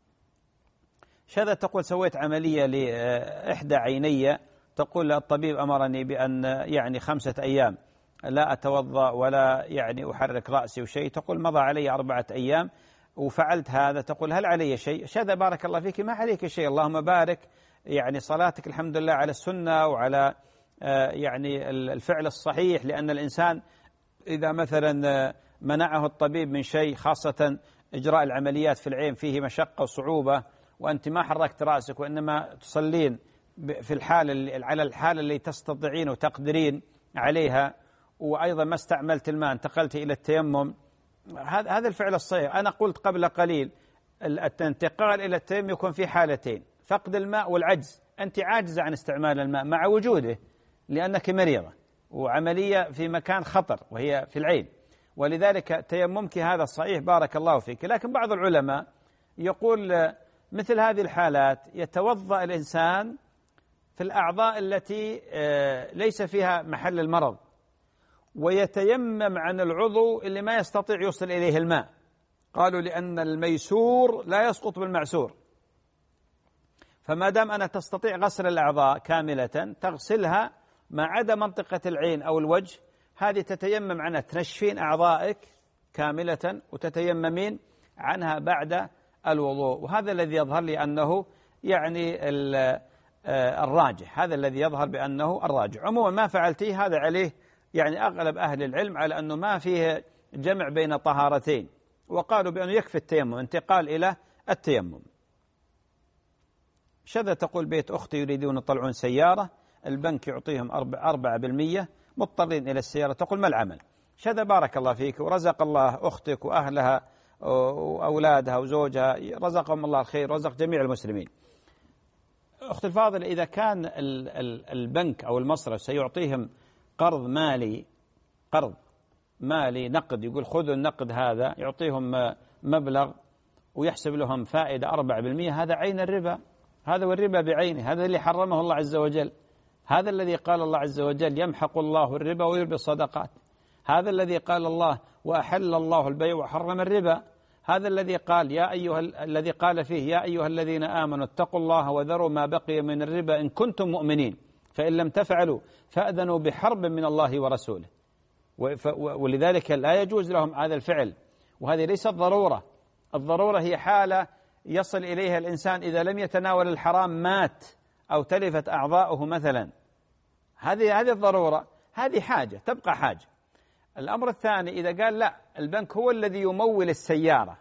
شذا تقول سويت عملية لإحدى عيني، تقول الطبيب أمرني بأن يعني خمسة أيام لا أتوضأ ولا يعني أحرك رأسي وشيء، تقول مضى علي أربعة أيام وفعلت هذا، تقول هل علي شيء؟ شذا بارك الله فيك ما عليك شيء، اللهم بارك، يعني صلاتك الحمد لله على السنة وعلى يعني الفعل الصحيح، لأن الإنسان إذا مثلا منعه الطبيب من شيء خاصة إجراء العمليات في العين فيه مشقة وصعوبة، وأنت ما حركت رأسك وإنما تصلين في الحالة على الحالة اللي تستطيعين وتقدرين عليها، وأيضا ما استعملت الماء انتقلت إلى التيمم، هذا هذا الفعل الصحيح. أنا قلت قبل قليل الانتقال إلى التيمم يكون في حالتين، فقد الماء والعجز، أنت عاجزة عن استعمال الماء مع وجوده لأنك مريضة وعملية في مكان خطر وهي في العين، ولذلك تيممك هذا الصحيح بارك الله فيك. لكن بعض العلماء يقول مثل هذه الحالات يتوضأ الإنسان في الأعضاء التي ليس فيها محل المرض، ويتيمم عن العضو اللي ما يستطيع يوصل إليه الماء، قالوا لأن الميسور لا يسقط بالمعسور، فما دام أنا تستطيع غسل الأعضاء كاملة تغسلها ما عدا منطقة العين أو الوجه، هذه تتيمم عنها، تنشفين أعضائك كاملة وتتيممين عنها بعد الوضوء، وهذا الذي يظهر لي أنه يعني الراجح، هذا الذي يظهر بأنه الراجح. عموما ما فعلتيه هذا عليه يعني أغلب أهل العلم على أنه ما فيه جمع بين طهارتين، وقالوا بأنه يكفي التيمم، انتقال إلى التيمم. شذا تقول بيت أختي يريدون يطلعون سيارة، البنك يعطيهم أربعة بالمية، مضطرين إلى السيارة، تقول ما العمل؟ شذا بارك الله فيك ورزق الله أختك وأهلها وأولادها وزوجها، رزقهم الله الخير، رزق جميع المسلمين. أخت الفاضل إذا كان البنك أو المصرف سيعطيهم قرض مالي، قرض مالي نقد، يقول خذوا النقد هذا، يعطيهم مبلغ ويحسب لهم فائدة أربعة بالمئة، هذا عين الربا، هذا والربا بعينه، هذا اللي حرمه الله عز وجل، هذا الذي قال الله عز وجل يمحق الله الربا ويربي الصدقات، هذا الذي قال الله وأحل الله البيع وحرم الربا، هذا الذي قال يا أيها الذي قال فيه يا أيها الذين آمنوا اتقوا الله وذروا ما بقي من الربا إن كنتم مؤمنين فإن لم تفعلوا فأذنوا بحرب من الله ورسوله، ولذلك لا يجوز لهم هذا الفعل، وهذه ليست ضرورة، الضرورة هي حالة يصل إليها الإنسان إذا لم يتناول الحرام مات أو تلفت أعضاؤه مثلا، هذه هذه الضرورة، هذه حاجة تبقى حاجة. الأمر الثاني إذا قال لا البنك هو الذي يمول السيارة،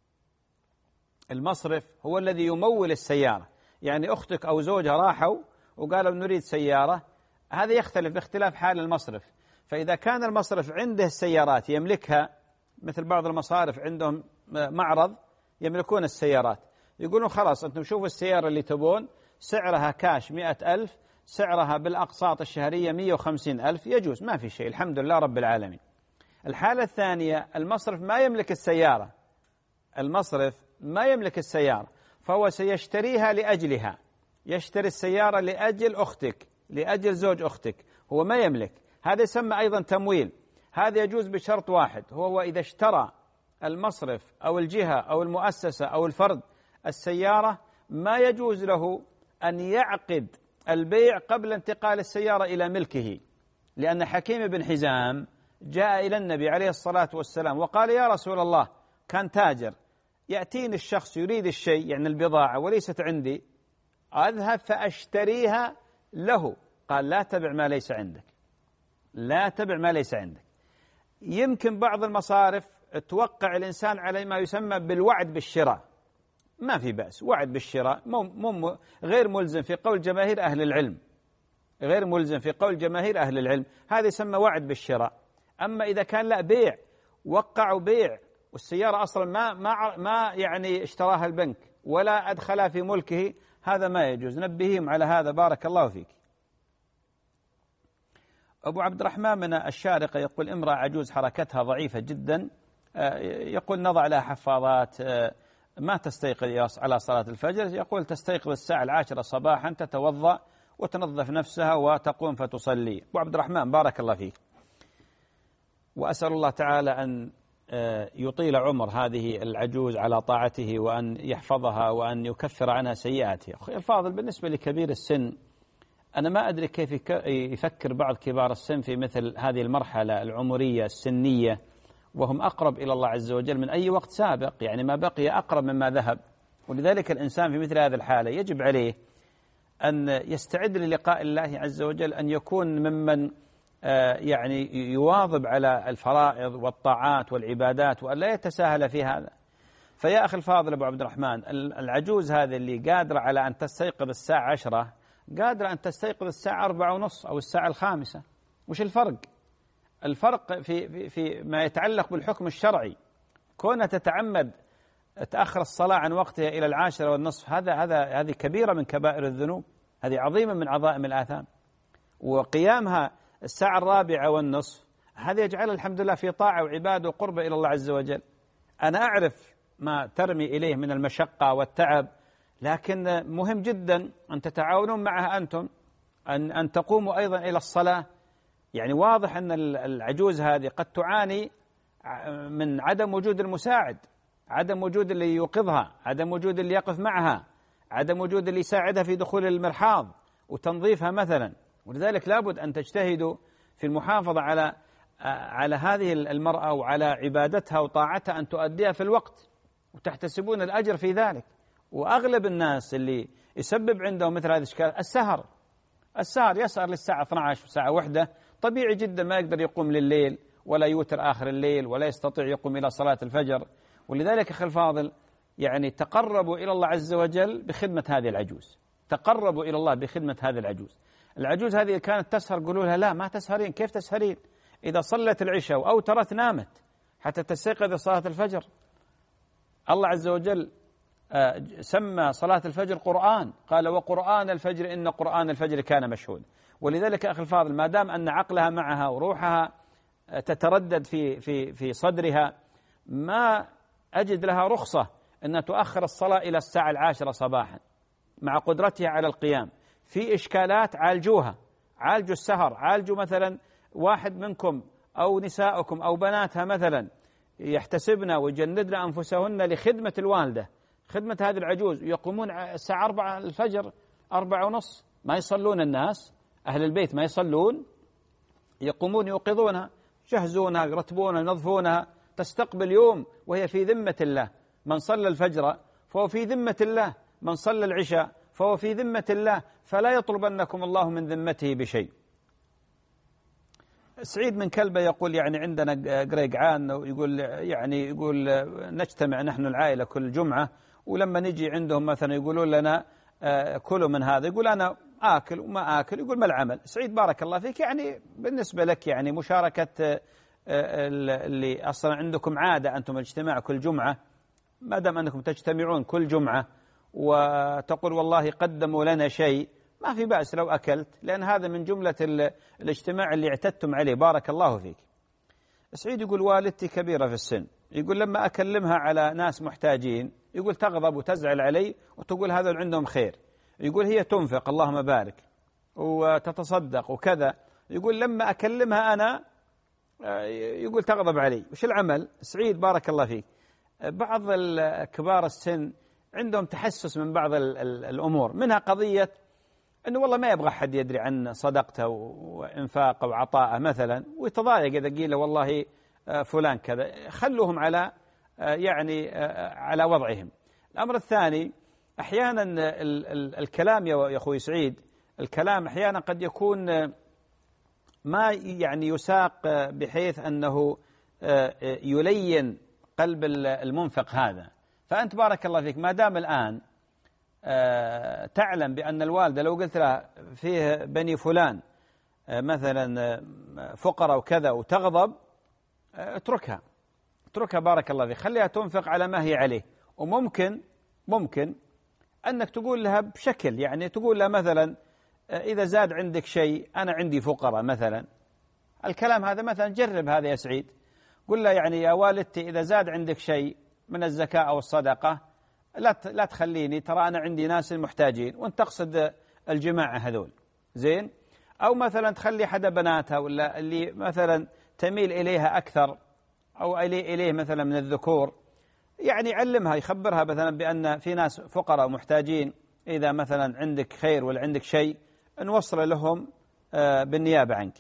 المصرف هو الذي يمول السيارة، يعني أختك أو زوجها راحوا وقالوا نريد سيارة، هذا يختلف باختلاف حال المصرف. فإذا كان المصرف عنده السيارات يملكها، مثل بعض المصارف عندهم معرض يملكون السيارات، يقولون خلاص أنتم شوفوا السيارة اللي تبون سعرها كاش مئة ألف، سعرها بالأقساط الشهرية مئة وخمسين ألف، يجوز ما في شيء الحمد لله رب العالمين. الحالة الثانية المصرف ما يملك السيارة، المصرف ما يملك السيارة، فهو سيشتريها لأجلها، يشتري السيارة لأجل أختك، لأجل زوج أختك، هو ما يملك، هذا يسمى أيضا تمويل، هذا يجوز بشرط واحد، هو إذا اشترى المصرف أو الجهة أو المؤسسة أو الفرد السيارة ما يجوز له أن يعقد البيع قبل انتقال السيارة إلى ملكه، لأن حكيم بن حزام جاء إلى النبي عليه الصلاة والسلام وقال يا رسول الله، كان تاجر، يأتيني الشخص يريد الشيء يعني البضاعة وليست عندي، أذهب فأشتريها له، قال لا تبع ما ليس عندك، لا تبع ما ليس عندك. يمكن بعض المصارف توقع الإنسان على ما يسمى بالوعد بالشراء، ما في بأس، وعد بالشراء مو مو غير ملزم في قول جماهير أهل العلم، غير ملزم في قول جماهير أهل العلم، هذا يسمى وعد بالشراء. أما إذا كان لا بيع، وقعوا بيع والسيارة أصلا ما ما ما يعني اشتراها البنك ولا أدخلها في ملكه، هذا ما يجوز. نبههم على هذا بارك الله فيك. أبو عبد الرحمن من الشارقة يقول امرأة عجوز حركتها ضعيفة جدا، يقول نضع لها حفاضات، ما تستيقظ على صلاة الفجر، يقول تستيقظ الساعة العاشرة صباحا، تتوضأ وتنظف نفسها وتقوم فتصلي. أبو عبد الرحمن بارك الله فيك، وأسأل الله تعالى أن يطيل عمر هذه العجوز على طاعته وأن يحفظها وأن يكفر عنها سيئاتها. أخي الفاضل، بالنسبة لكبير السن أنا ما أدري كيف يفكر بعض كبار السن في مثل هذه المرحلة العمرية السنية، وهم أقرب إلى الله عز وجل من أي وقت سابق، يعني ما بقي أقرب مما ذهب. ولذلك الإنسان في مثل هذه الحالة يجب عليه أن يستعد للقاء الله عز وجل، أن يكون ممن يعني يواظب على الفرائض والطاعات والعبادات وأن لا يتساهل في هذا. فيا أخي الفاضل أبو عبد الرحمن، العجوز هذه اللي قادرة على أن تستيقظ الساعة عشرة قادرة أن تستيقظ الساعة أربعة ونص أو الساعة الخامسة، وش الفرق؟ الفرق في, في, في ما يتعلق بالحكم الشرعي. كونها تتعمد تأخر الصلاة عن وقتها إلى العاشرة والنصف، هذا هذا هذه كبيرة من كبائر الذنوب، هذه عظيمة من عظائم الآثام. وقيامها الساعة الرابعة والنصف هذا يجعل الحمد لله في طاعة وعبادة وقرب إلى الله عز وجل. أنا أعرف ما ترمي إليه من المشقة والتعب، لكن مهم جدا أن تتعاونون معها أنتم، أن أن تقوموا أيضا إلى الصلاة. يعني واضح أن العجوز هذه قد تعاني من عدم وجود المساعد، عدم وجود اللي يوقظها، عدم وجود اللي يقف معها، عدم وجود اللي يساعدها في دخول المرحاض وتنظيفها مثلا. ولذلك لابد أن تجتهدوا في المحافظة على على هذه المرأة وعلى عبادتها وطاعتها، أن تؤديها في الوقت وتحتسبون الأجر في ذلك. وأغلب الناس اللي يسبب عندهم مثل هذه الإشكال السهر، السهر يسهر للساعة اثنتي عشرة وساعة واحدة، طبيعي جدا ما يقدر يقوم لليل ولا يوتر آخر الليل ولا يستطيع يقوم إلى صلاة الفجر. ولذلك أخي الفاضل، يعني تقربوا إلى الله عز وجل بخدمة هذه العجوز، تقربوا إلى الله بخدمة هذه العجوز. العجوز هذه كانت تسهر، قولوا لها لا ما تسهرين، كيف تسهرين؟ إذا صلت العشاء وأوترت نامت حتى تستيقظ صلاة الفجر. الله عز وجل سمى صلاة الفجر قرآن، قال وقرآن الفجر إن قرآن الفجر كان مشهودا. ولذلك أخي الفاضل، ما دام أن عقلها معها وروحها تتردد في في في صدرها، ما أجد لها رخصة أن تؤخر الصلاة إلى الساعة العاشرة صباحا مع قدرتها على القيام. في إشكالات عالجوها، عالجوا السهر، عالجوا مثلا واحد منكم أو نساؤكم أو بناتها مثلا يحتسبن ويجندن أنفسهن لخدمة الوالدة، خدمة هذه العجوز، يقومون الساعة أربعة الفجر، أربعة ونص، ما يصلون الناس، أهل البيت ما يصلون، يقومون يوقظونها، يجهزونها، يرتبونها، ينظفونها، تستقبل يوم وهي في ذمة الله. من صلى الفجر فهو في ذمة الله، من صلى العشاء فهو في ذمة الله، فلا يطلبنكم الله من ذمته بشيء. سعيد من كلبة يقول يعني عندنا قريقعان، يقول يعني يقول نجتمع نحن العائلة كل جمعة، ولما نجي عندهم مثلا يقولون لنا كلوا من هذا، يقول أنا آكل وما آكل، يقول ما العمل؟ سعيد بارك الله فيك، يعني بالنسبة لك يعني مشاركة اللي أصلا عندكم عادة أنتم الاجتماع كل جمعة، ما دام أنكم تجتمعون كل جمعة وتقول والله قدموا لنا شيء، ما في بأس لو أكلت، لأن هذا من جملة الاجتماع اللي اعتدتم عليه. بارك الله فيك. سعيد يقول والدتي كبيرة في السن، يقول لما أكلمها على ناس محتاجين يقول تغضب وتزعل علي وتقول هذول عندهم خير، يقول هي تنفق اللهم بارك وتتصدق وكذا، يقول لما أكلمها أنا يقول تغضب علي. وش العمل؟ سعيد بارك الله فيك، بعض كبار السن عندهم تحسس من بعض الأمور، منها قضية أنه والله ما يبغى حد يدري عن صدقته وإنفاقه وعطاءه مثلا، ويتضايق إذا قيل والله فلان كذا. خلوهم على يعني على وضعهم. الأمر الثاني، أحيانا الكلام يا أخوي سعيد الكلام أحيانا قد يكون ما يعني يساق بحيث أنه يلين قلب المنفق هذا. فأنت بارك الله فيك ما دام الآن تعلم بأن الوالدة لو قلت لها فيه بني فلان مثلا فقراء وكذا وتغضب، اتركها اتركها بارك الله فيك، خليها تنفق على ما هي عليه. وممكن ممكن أنك تقول لها بشكل، يعني تقول لها مثلا إذا زاد عندك شيء أنا عندي فقراء مثلا، الكلام هذا مثلا جرب هذا يا سعيد، قل لها يعني يا والدتي إذا زاد عندك شيء من الزكاة أو الصدقة لا لا تخليني، ترى أنا عندي ناس محتاجين، وأنت تقصد الجماعة هذول زين. أو مثلا تخلي حدا بناتها ولا اللي مثلا تميل إليها أكثر أو إليه, إليه مثلا من الذكور، يعني علمها يخبرها مثلا بأن في ناس فقراء محتاجين، إذا مثلا عندك خير ولا عندك شيء نوصل لهم بالنيابة عنك.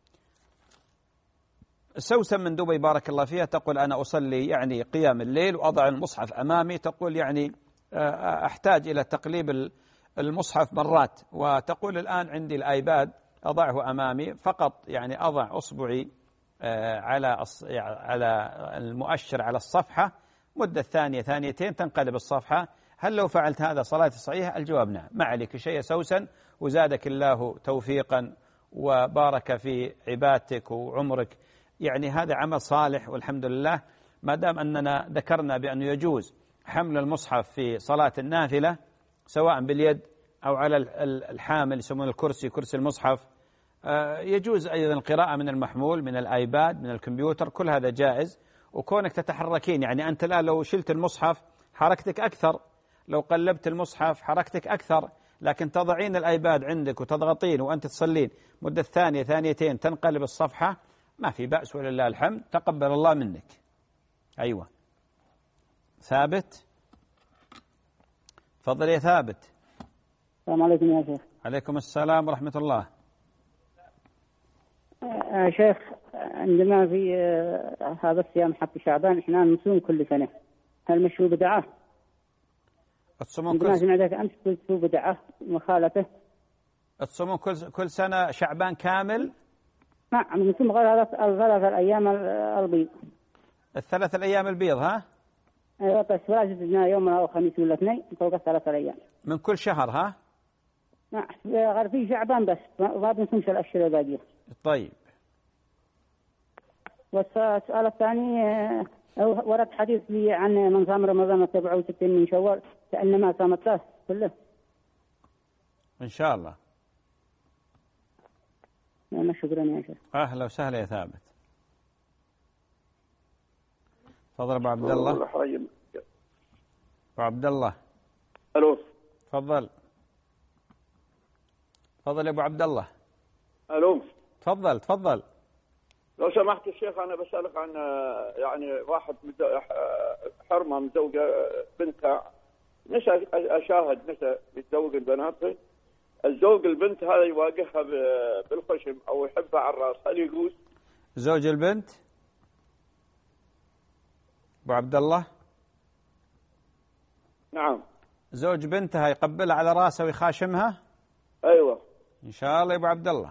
سوسن من دبي بارك الله فيها تقول أنا أصلي يعني قيام الليل وأضع المصحف أمامي، تقول يعني أحتاج إلى تقليب المصحف مرات، وتقول الآن عندي الآيباد أضعه أمامي فقط، يعني أضع أصبعي على على المؤشر على الصفحة مدة ثانية ثانيتين تنقلب الصفحة، هل لو فعلت هذا صلاتي صحيحة؟ الجواب نعم، ما عليك شيء يا سوسن، وزادك الله توفيقا وبارك في عبادتك وعمرك، يعني هذا عمل صالح والحمد لله. ما دام أننا ذكرنا بأنه يجوز حمل المصحف في صلاة النافلة سواء باليد أو على الحامل يسمونه الكرسي، كرسي المصحف، يجوز أيضا القراءة من المحمول من الآيباد من الكمبيوتر، كل هذا جائز. وكونك تتحركين، يعني أنت الآن لو شلت المصحف حركتك أكثر، لو قلبت المصحف حركتك أكثر، لكن تضعين الآيباد عندك وتضغطين وأنت تصلين مدة ثانية ثانيتين تنقلب الصفحة، ما في بأس ولله الحمد، تقبل الله منك. أيوة ثابت، تفضل يا ثابت.
السلام عليكم يا شيخ.
عليكم السلام ورحمة الله.
يا شيخ عندما في هذا الصيام حق شعبان احنا نصوم كل سنة، هل مشروع بدعة؟
تصومون كل
سمعتك أنت قلت هو بدعة مخالفة.
تصومون كل كل سنة شعبان كامل؟
نعم نصوم غلط الغلط الأيام البيض.
الثلاث الأيام البيض ها؟
أيوة بس ولا زدنا يوم أو خميس ولا اثنين فوق الثلاث الأيام.
من كل شهر ها؟
نعم غير في شعبان بس ما بنصومش الأشهر الباقية.
طيب.
والسؤال الثاني ورد حديث لي عن من صام رمضان سبعة وستين من شوال كأنما صام الثلاث كله.
إن شاء الله.
نعم شكرا يا شيخ.
أهلا وسهلا يا ثابت. تفضل أبو عبد الله. أبو عبد الله.
ألو.
تفضل. تفضل يا أبو عبد الله.
ألو.
تفضل تفضل.
لو سمحت الشيخ أنا بسألك عن يعني واحد حرمة مزوجة بنتها، مش أشاهد مش يتزوج البنات، الزوج البنت هذا يواجهها بالخشم أو يحبها على الرأس، هل يجوز؟
زوج البنت أبو عبد الله؟
نعم.
زوج بنتها يقبلها على رأسه ويخاشمها؟
أيوة.
إن شاء الله يا أبو عبد الله.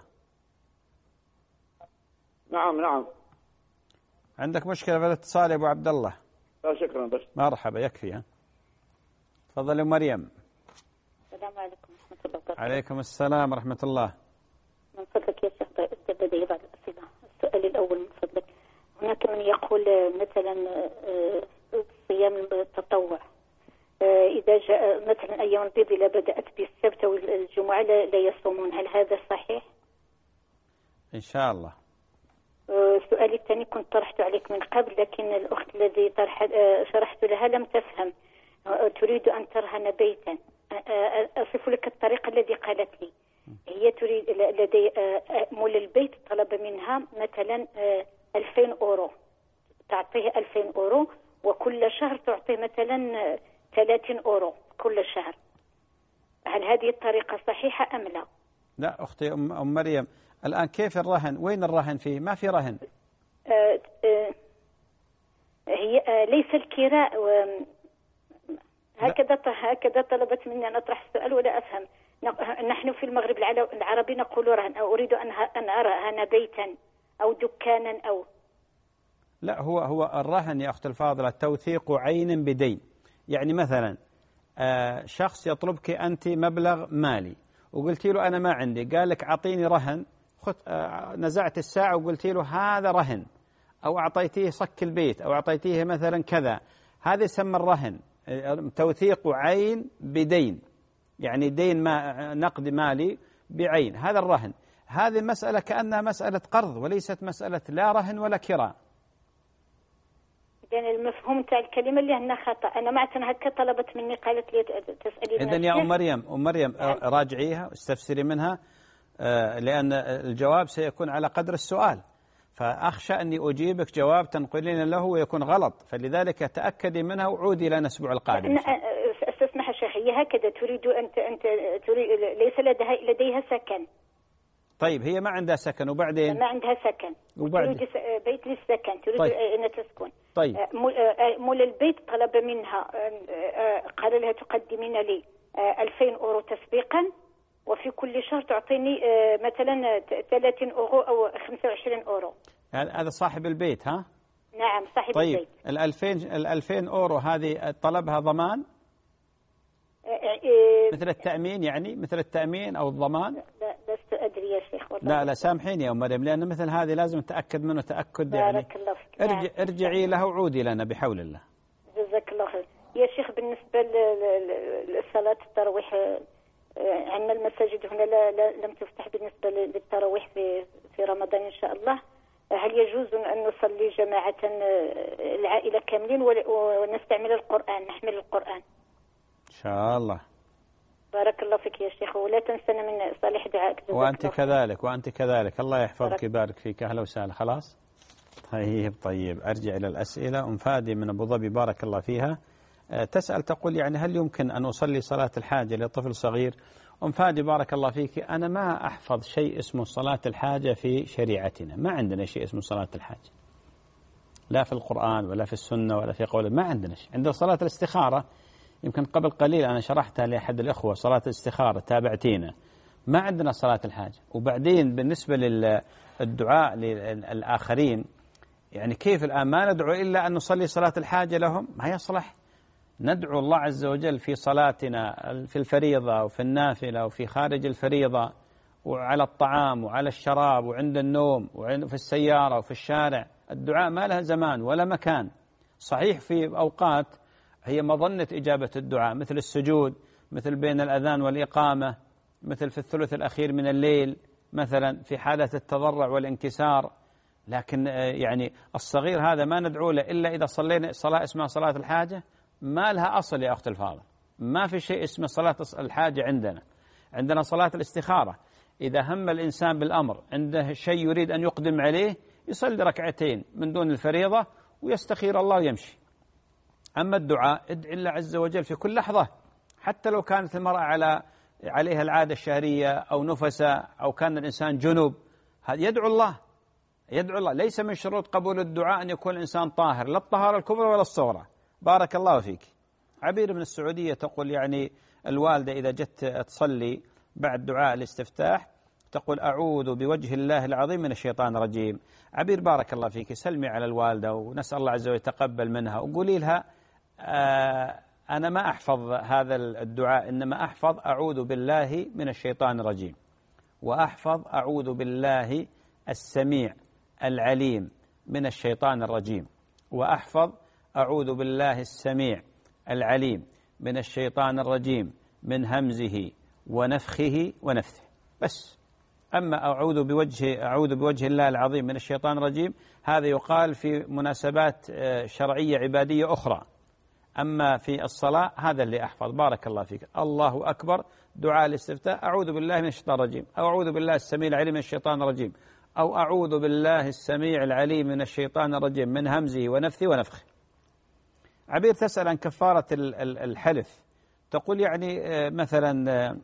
نعم نعم.
عندك مشكلة في الاتصال يا أبو عبد الله؟
لا شكرا بس.
مرحبا يكفي ها. تفضل يا مريم.
السلام عليكم ورحمة الله وبركاته.
عليكم السلام ورحمة الله.
من فضلك يا شيخ بدي بعض الأسئلة. السؤال الأول من فضلك، هناك من يقول مثلا صيام التطوع إذا جاء مثلا أيام البيض إذا بدأت بالسبت والجمعة لا يصومون، هل هذا صحيح؟
إن شاء الله.
السؤال الثاني كنت طرحته عليك من قبل، لكن الأخت الذي شرحت لها لم تفهم، تريد أن ترهن بيتا، أصف لك الطريقة التي قالت لي. هي تريد لدي مول البيت طلب منها مثلا ألفين أورو، تعطيه ألفين أورو وكل شهر تعطيه مثلا ثلاثين أورو كل شهر، هل هذه الطريقة صحيحة أم لا؟
لا أختي أم مريم، الآن كيف الرهن؟ وين الرهن فيه؟ ما في رهن.
آه آه هي آه ليس الكراء هكذا هكذا طلبت مني أن أطرح السؤال ولا أفهم. نحن في المغرب العربي نقول رهن، أو أريد أن أرهن بيتا أو دكانا أو.
لا، هو هو الرهن يا أخت الفاضلة توثيق عين بدين. يعني مثلا شخص يطلبك أنت مبلغ مالي وقلت له أنا ما عندي، قال لك أعطيني رهن، نزعت الساعة وقلت له هذا رهن، أو أعطيتيه صك البيت، أو أعطيتيه مثلا كذا، هذا يسمى الرهن، توثيق عين بدين، يعني دين ما نقد مالي بعين، هذا الرهن. هذه المسألة كأنها مسألة قرض وليست مسألة لا رهن ولا كراء.
يعني المفهوم تاع الكلمة اللي هنا خطأ. أنا ما أنا هكا طلبت مني، قالت لي تسألي.
إذن يا أم مريم أم مريم راجعيها واستفسري منها، لأن الجواب سيكون على قدر السؤال، فأخشى أني أجيبك جواب تنقلين له ويكون غلط، فلذلك تأكدي منها وعودي لنا الأسبوع القادم.
استسمح شيخ، هي هكذا تريد أنت أنت تريد، ليس لديها لديها سكن.
طيب هي ما عندها سكن وبعدين؟
ما عندها سكن وبعدين تريد بيت للسكن، تريد طيب. أن تسكن.
طيب
مول البيت طلب منها، قال لها تقدمين لي ألفين أورو تسبيقا، وفي كل شهر تعطيني مثلا ثلاثين أورو أو خمسة وعشرين أورو.
هذا صاحب البيت ها؟
نعم صاحب
طيب.
البيت.
طيب الألفين الألفين أورو هذه طلبها ضمان؟ مثل التأمين، يعني مثل التأمين أو الضمان؟
لا لست أدري يا شيخ والله.
لا لا سامحيني يا أم مريم، لأن مثل هذه لازم نتأكد منه تأكد يعني.
بارك الله فيك.
ارجع نعم. ارجعي لها وعودي لنا بحول الله.
جزاك الله خير. يا شيخ بالنسبة لصلاة التراويح، عندنا المساجد هنا لا, لا لم تفتح بالنسبة للتراويح في في رمضان إن شاء الله. هل يجوز أن نصلي جماعة العائلة كاملين ونستعمل القرآن، نحمل القرآن؟
إن شاء الله.
بارك الله فيك يا شيخ، ولا تنسنا من صالح دعائك.
وأنت كذلك وأنت كذلك، الله يحفظك ويبارك فيك. أهلا وسهلا. خلاص طيب طيب أرجع إلى الأسئلة. أم فادي من أبو ظبي بارك الله فيها تسأل تقول يعني هل يمكن أن أصلي صلاة الحاجة لطفل صغير؟ أم فادي بارك الله فيك، أنا ما أحفظ شيء اسمه صلاة الحاجة في شريعتنا، ما عندنا شيء اسمه صلاة الحاجة، لا في القرآن ولا في السنة ولا في قول، ما عندنا شيء. عندنا صلاة الاستخارة، يمكن قبل قليل أنا شرحتها لأحد الأخوة، صلاة الاستخارة تابعتينا، ما عندنا صلاة الحاجة. وبعدين بالنسبة للدعاء للآخرين، يعني كيف الآن ما ندعو إلا أن نصلي صلاة الحاجة لهم؟ ما يصلح ندعو الله عز وجل في صلاتنا في الفريضة وفي النافلة وفي خارج الفريضة، وعلى الطعام وعلى الشراب وعند النوم وفي السيارة وفي الشارع. الدعاء ما له زمان ولا مكان. صحيح في أوقات هي مظنة إجابة الدعاء، مثل السجود، مثل بين الأذان والإقامة، مثل في الثلث الأخير من الليل، مثلا في حالة التضرع والانكسار. لكن يعني الصغير هذا ما ندعو له إلا إذا صلينا صلاة اسمها صلاة الحاجة، ما لها أصل يا أخت الفاضل. ما في شيء اسمه صلاة الحاجة عندنا. عندنا صلاة الاستخارة، إذا هم الإنسان بالأمر عنده شيء يريد أن يقدم عليه يصلي ركعتين من دون الفريضة ويستخير الله ويمشي. أما الدعاء ادعي الله عز وجل في كل لحظة، حتى لو كانت المرأة على عليها العادة الشهرية أو نفسة أو كان الإنسان جنب، يدعو الله يدعو الله. ليس من شروط قبول الدعاء أن يكون الإنسان طاهر، لا الطهارة الكبرى ولا الصغرى. بارك الله فيك. عبير من السعودية تقول يعني الوالدة إذا جت تصلي بعد دعاء الاستفتاح تقول أعوذ بوجه الله العظيم من الشيطان الرجيم. عبير بارك الله فيك، سلمي على الوالدة ونسأل الله عز وجل يتقبل منها، وقولي لها آه أنا ما أحفظ هذا الدعاء، إنما أحفظ أعوذ بالله من الشيطان الرجيم، وأحفظ أعوذ بالله السميع العليم من الشيطان الرجيم، وأحفظ أعوذ بالله السميع العليم من الشيطان الرجيم من همزه ونفخه ونفثه بس. أما أعوذ بوجه أعوذ بوجه الله العظيم من الشيطان الرجيم هذا يقال في مناسبات شرعية عبادية أخرى. أما في الصلاة هذا اللي أحفظ. بارك الله فيك. الله أكبر دعاء الاستفتاء أعوذ بالله من الشيطان الرجيم، أو أعوذ بالله السميع العليم من الشيطان الرجيم، أو أعوذ بالله السميع العليم من الشيطان الرجيم من همزه ونفثه ونفخه. عبير تسأل عن كفارة الحلف، تقول يعني مثلا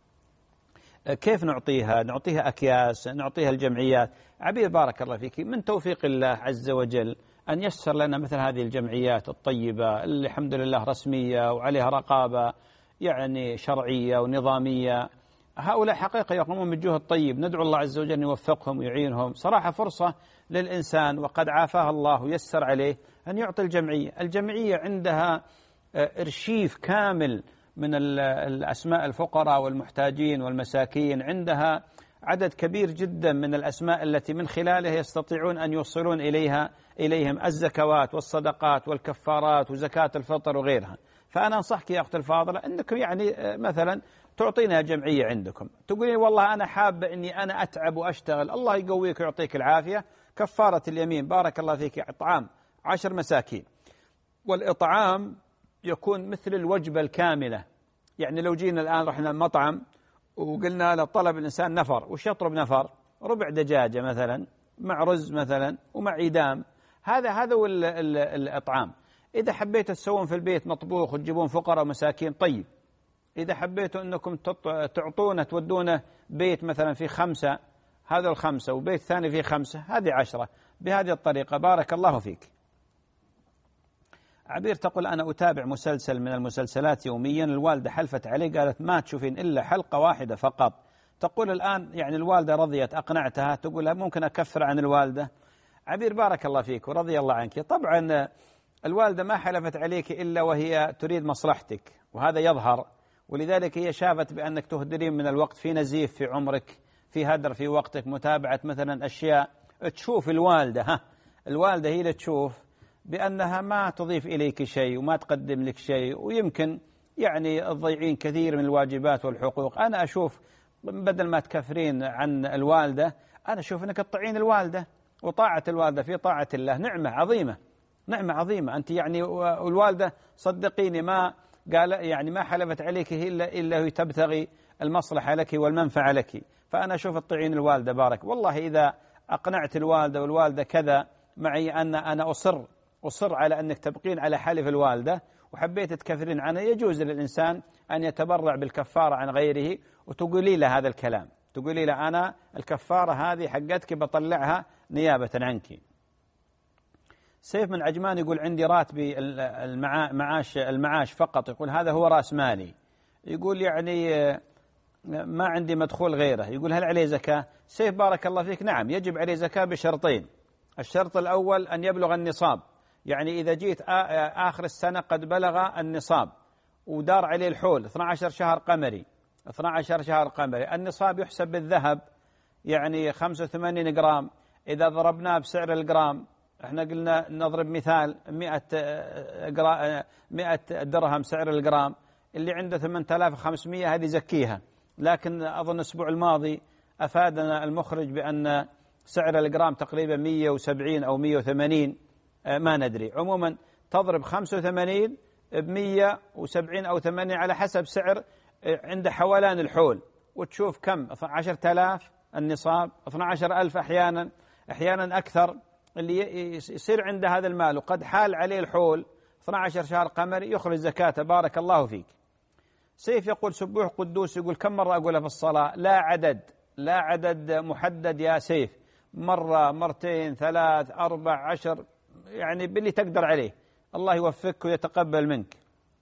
كيف نعطيها؟ نعطيها أكياس، نعطيها الجمعيات. عبير بارك الله فيك، من توفيق الله عز وجل أن يسر لنا مثل هذه الجمعيات الطيبة اللي الحمد لله رسمية وعليها رقابة يعني شرعية ونظامية، هؤلاء حقيقة يقومون بالجهد الطيب، ندعو الله عز وجل أن يوفقهم ويعينهم. صراحة فرصة للإنسان وقد عافاها الله ويسر عليه أن يعطي الجمعية. الجمعية عندها إرشيف كامل من الأسماء الفقراء والمحتاجين والمساكين، عندها عدد كبير جدا من الأسماء التي من خلالها يستطيعون أن يوصلون إليها إليهم الزكوات والصدقات والكفارات وزكاة الفطر وغيرها. فأنا أنصحك يا أخت الفاضلة أنكم يعني مثلا تعطينا جمعية عندكم، تقولين والله أنا حابة أني أنا أتعب وأشتغل، الله يقويك ويعطيك العافية. كفارة اليمين بارك الله فيك، إطعام عشر مساكين، والإطعام يكون مثل الوجبة الكاملة. يعني لو جينا الآن رحنا المطعم وقلنا لطلب الإنسان نفر، وش يطلب نفر؟ ربع دجاجة مثلا مع رز مثلا ومع إدام، هذا هذا هو الإطعام. إذا حبيتوا تسوون في البيت مطبوخ وتجيبون فقراء ومساكين طيب. إذا حبيتوا أنكم تعطونه تودونه بيت مثلا في خمسة، هذا الخمسة، وبيت ثاني في خمسة، هذه عشرة. بهذه الطريقة بارك الله فيك. عبير تقول أنا أتابع مسلسل من المسلسلات يوميا، الوالدة حلفت علي قالت ما تشوفين إلا حلقة واحدة فقط. تقول الآن يعني الوالدة رضيت أقنعتها، تقول ممكن أكفر عن الوالدة. عبير بارك الله فيك ورضي الله عنك. طبعا الوالدة ما حلفت عليك إلا وهي تريد مصلحتك، وهذا يظهر، ولذلك هي شافت بأنك تهدرين من الوقت في نزيف في عمرك، في هدر في وقتك، متابعة مثلا أشياء. تشوف الوالدة ها الوالدة هي اللي تشوف بأنها ما تضيف إليك شيء وما تقدم لك شيء، ويمكن يعني تضيعين كثير من الواجبات والحقوق. أنا أشوف بدل ما تكفرين عن الوالدة، أنا أشوف أنك تطيعين الوالدة، وطاعة الوالدة في طاعة الله نعمة عظيمة، نعمة عظيمة. أنت يعني والوالدة صدقيني ما قال يعني ما حلفت عليك إلا إلا تبتغي المصلحة لك والمنفعة لك. فأنا أشوف تطيعين الوالدة بارك والله. إذا أقنعت الوالدة والوالدة كذا معي أن أنا أصر أصر على أنك تبقين على حلف الوالدة وحبيت تكفرين عنها، يجوز للإنسان أن يتبرع بالكفارة عن غيره، وتقولي له هذا الكلام، تقولي له أنا الكفارة هذه حقتك بطلعها نيابة عنك. سيف من عجمان يقول عندي راتبي المعاش المعاش فقط، يقول هذا هو رأس مالي، يقول يعني ما عندي مدخول غيره، يقول هل عليه زكاة؟ سيف بارك الله فيك نعم يجب عليه زكاة بشرطين. الشرط الأول أن يبلغ النصاب، يعني إذا جيت آخر السنة قد بلغ النصاب ودار عليه الحول اثني عشر شهر قمري، اثني عشر شهر قمري. النصاب يحسب بالذهب يعني خمسة وثمانين جرام، إذا ضربناه بسعر الجرام احنا قلنا نضرب مثال مئة درهم سعر الجرام، اللي عنده ثمانية آلاف وخمسمئة هذه زكيها. لكن أظن الأسبوع الماضي أفادنا المخرج بأن سعر الجرام تقريبا مئة وسبعين أو مئة وثمانين، ما ندري. عموما تضرب خمسة وثمانين بمئة وسبعين أو ثمانين على حسب سعر عند حولان الحول، وتشوف كم عشرة آلاف النصاب، اثني عشر ألف أحيانا أحيانا أكثر اللي يصير عند هذا المال وقد حال عليه الحول اثني عشر شهر قمري يخرج زكاة. بارك الله فيك. سيف يقول سبوح قدوس، يقول كم مرة أقولها في الصلاة؟ لا عدد، لا عدد محدد يا سيف، مرة مرتين ثلاث أربع عشر، يعني باللي تقدر عليه. الله يوفقك ويتقبل منك.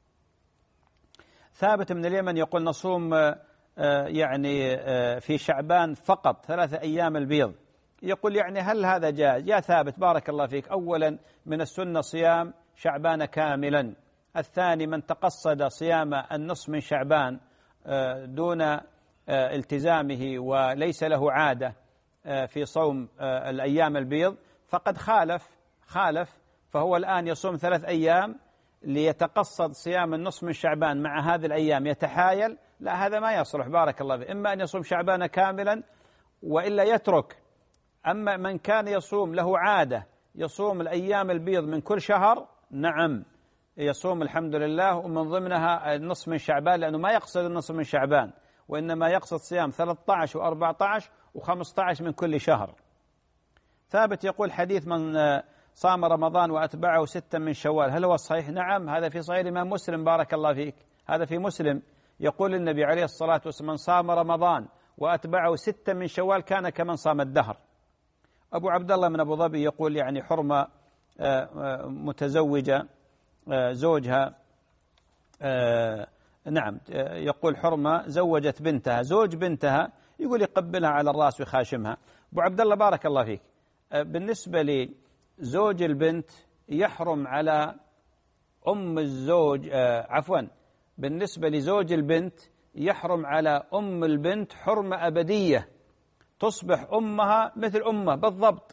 ثابت من اليمن يقول نصوم يعني في شعبان فقط ثلاثة أيام البيض، يقول يعني هل هذا جائز؟ يا ثابت بارك الله فيك، أولا من السنة صيام شعبان كاملا. الثاني من تقصد صيام النصف من شعبان دون التزامه وليس له عادة في صوم الأيام البيض فقد خالف خالف فهو الآن يصوم ثلاث أيام ليتقصد صيام النصف من شعبان مع هذه الأيام يتحايل، لا هذا ما يصلح بارك الله فيه. إما أن يصوم شعبان كاملا وإلا يترك. أما من كان يصوم له عادة يصوم الأيام البيض من كل شهر، نعم يصوم الحمد لله، ومن ضمنها النصف من شعبان، لأنه ما يقصد النصف من شعبان وإنما يقصد صيام ثلاثة عشر وأربعة عشر وخمسة عشر من كل شهر. ثابت يقول حديث من صام رمضان وأتبعه ستا من شوال هل هو صحيح؟ نعم هذا في صحيح الإمام مسلم بارك الله فيك، هذا في مسلم. يقول النبي عليه الصلاة والسلام من صام رمضان وأتبعه ستا من شوال كان كمن صام الدهر. أبو عبد الله من أبو ظبي يقول يعني حرمة متزوجة زوجها نعم يقول حرمة زوجت بنتها، زوج بنتها يقول يقبلها على الرأس ويخاشمها. أبو عبد الله بارك الله فيك، بالنسبة لزوج البنت يحرم على أم الزوج آه عفوا بالنسبة لزوج البنت يحرم على أم البنت حرمة أبدية، تصبح أمها مثل أمه بالضبط.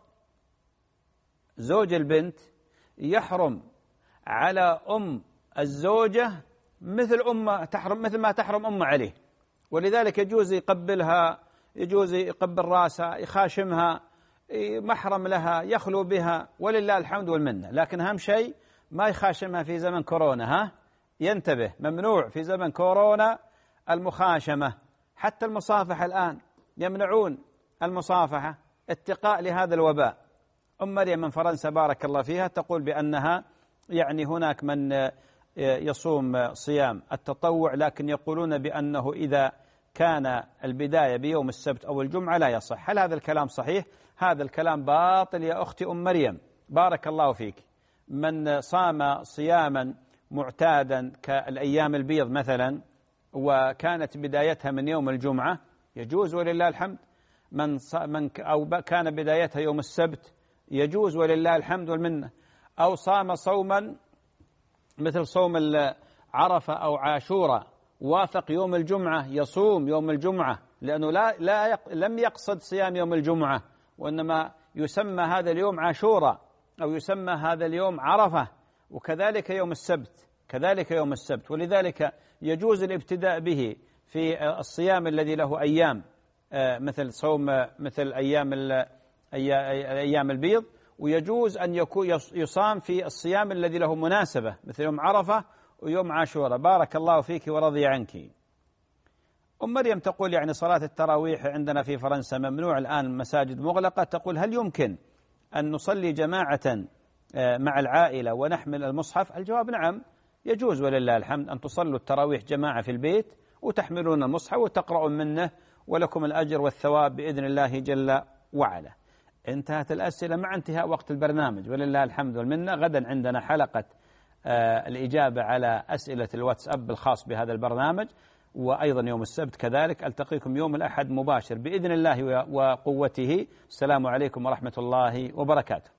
زوج البنت يحرم على أم الزوجة مثل أمه، تحرم مثل ما تحرم أمه عليه، ولذلك يجوز يقبلها، يجوز يقبل راسها، يخاشمها، محرم لها، يخلو بها، ولله الحمد والمنة. لكن أهم شيء ما يخاشمها في زمن كورونا، ها ينتبه، ممنوع في زمن كورونا المخاشمة. حتى المصافحة الآن يمنعون المصافحة اتقاء لهذا الوباء. أم مريم من فرنسا بارك الله فيها تقول بأنها يعني هناك من يصوم صيام التطوع، لكن يقولون بأنه إذا كان البداية بيوم السبت أو الجمعة لا يصح. هل هذا الكلام صحيح؟ هذا الكلام باطل يا أختي أم مريم بارك الله فيك. من صام صياما معتادا كالأيام البيض مثلا وكانت بدايتها من يوم الجمعة يجوز ولله الحمد، من من أو كان بدايتها يوم السبت يجوز ولله الحمد والمنة، أو صام صوما مثل صوم عرفة أو عاشوراء وافق يوم الجمعة يصوم يوم الجمعة، لأنه لا لا يق لم يقصد صيام يوم الجمعة، وإنما يسمى هذا اليوم عاشوراء أو يسمى هذا اليوم عرفة، وكذلك يوم السبت كذلك يوم السبت. ولذلك يجوز الابتداء به في الصيام الذي له أيام مثل صوم مثل أيام أيام البيض، ويجوز أن يكون يصام في الصيام الذي له مناسبة مثل يوم عرفة ويوم عاشوراء. بارك الله فيك ورضي عنك. أم مريم تقول يعني صلاة التراويح عندنا في فرنسا ممنوع الآن، المساجد مغلقة. تقول هل يمكن أن نصلي جماعة مع العائلة ونحمل المصحف؟ الجواب نعم يجوز ولله الحمد أن تصلوا التراويح جماعة في البيت وتحملون المصحف وتقرؤون منه ولكم الأجر والثواب بإذن الله جل وعلا. انتهت الأسئلة مع انتهاء وقت البرنامج ولله الحمد والمنة. غدا عندنا حلقة آه الإجابة على أسئلة الواتساب الخاص بهذا البرنامج، وأيضا يوم السبت كذلك. ألتقيكم يوم الأحد مباشر بإذن الله وقوته. السلام عليكم ورحمة الله وبركاته.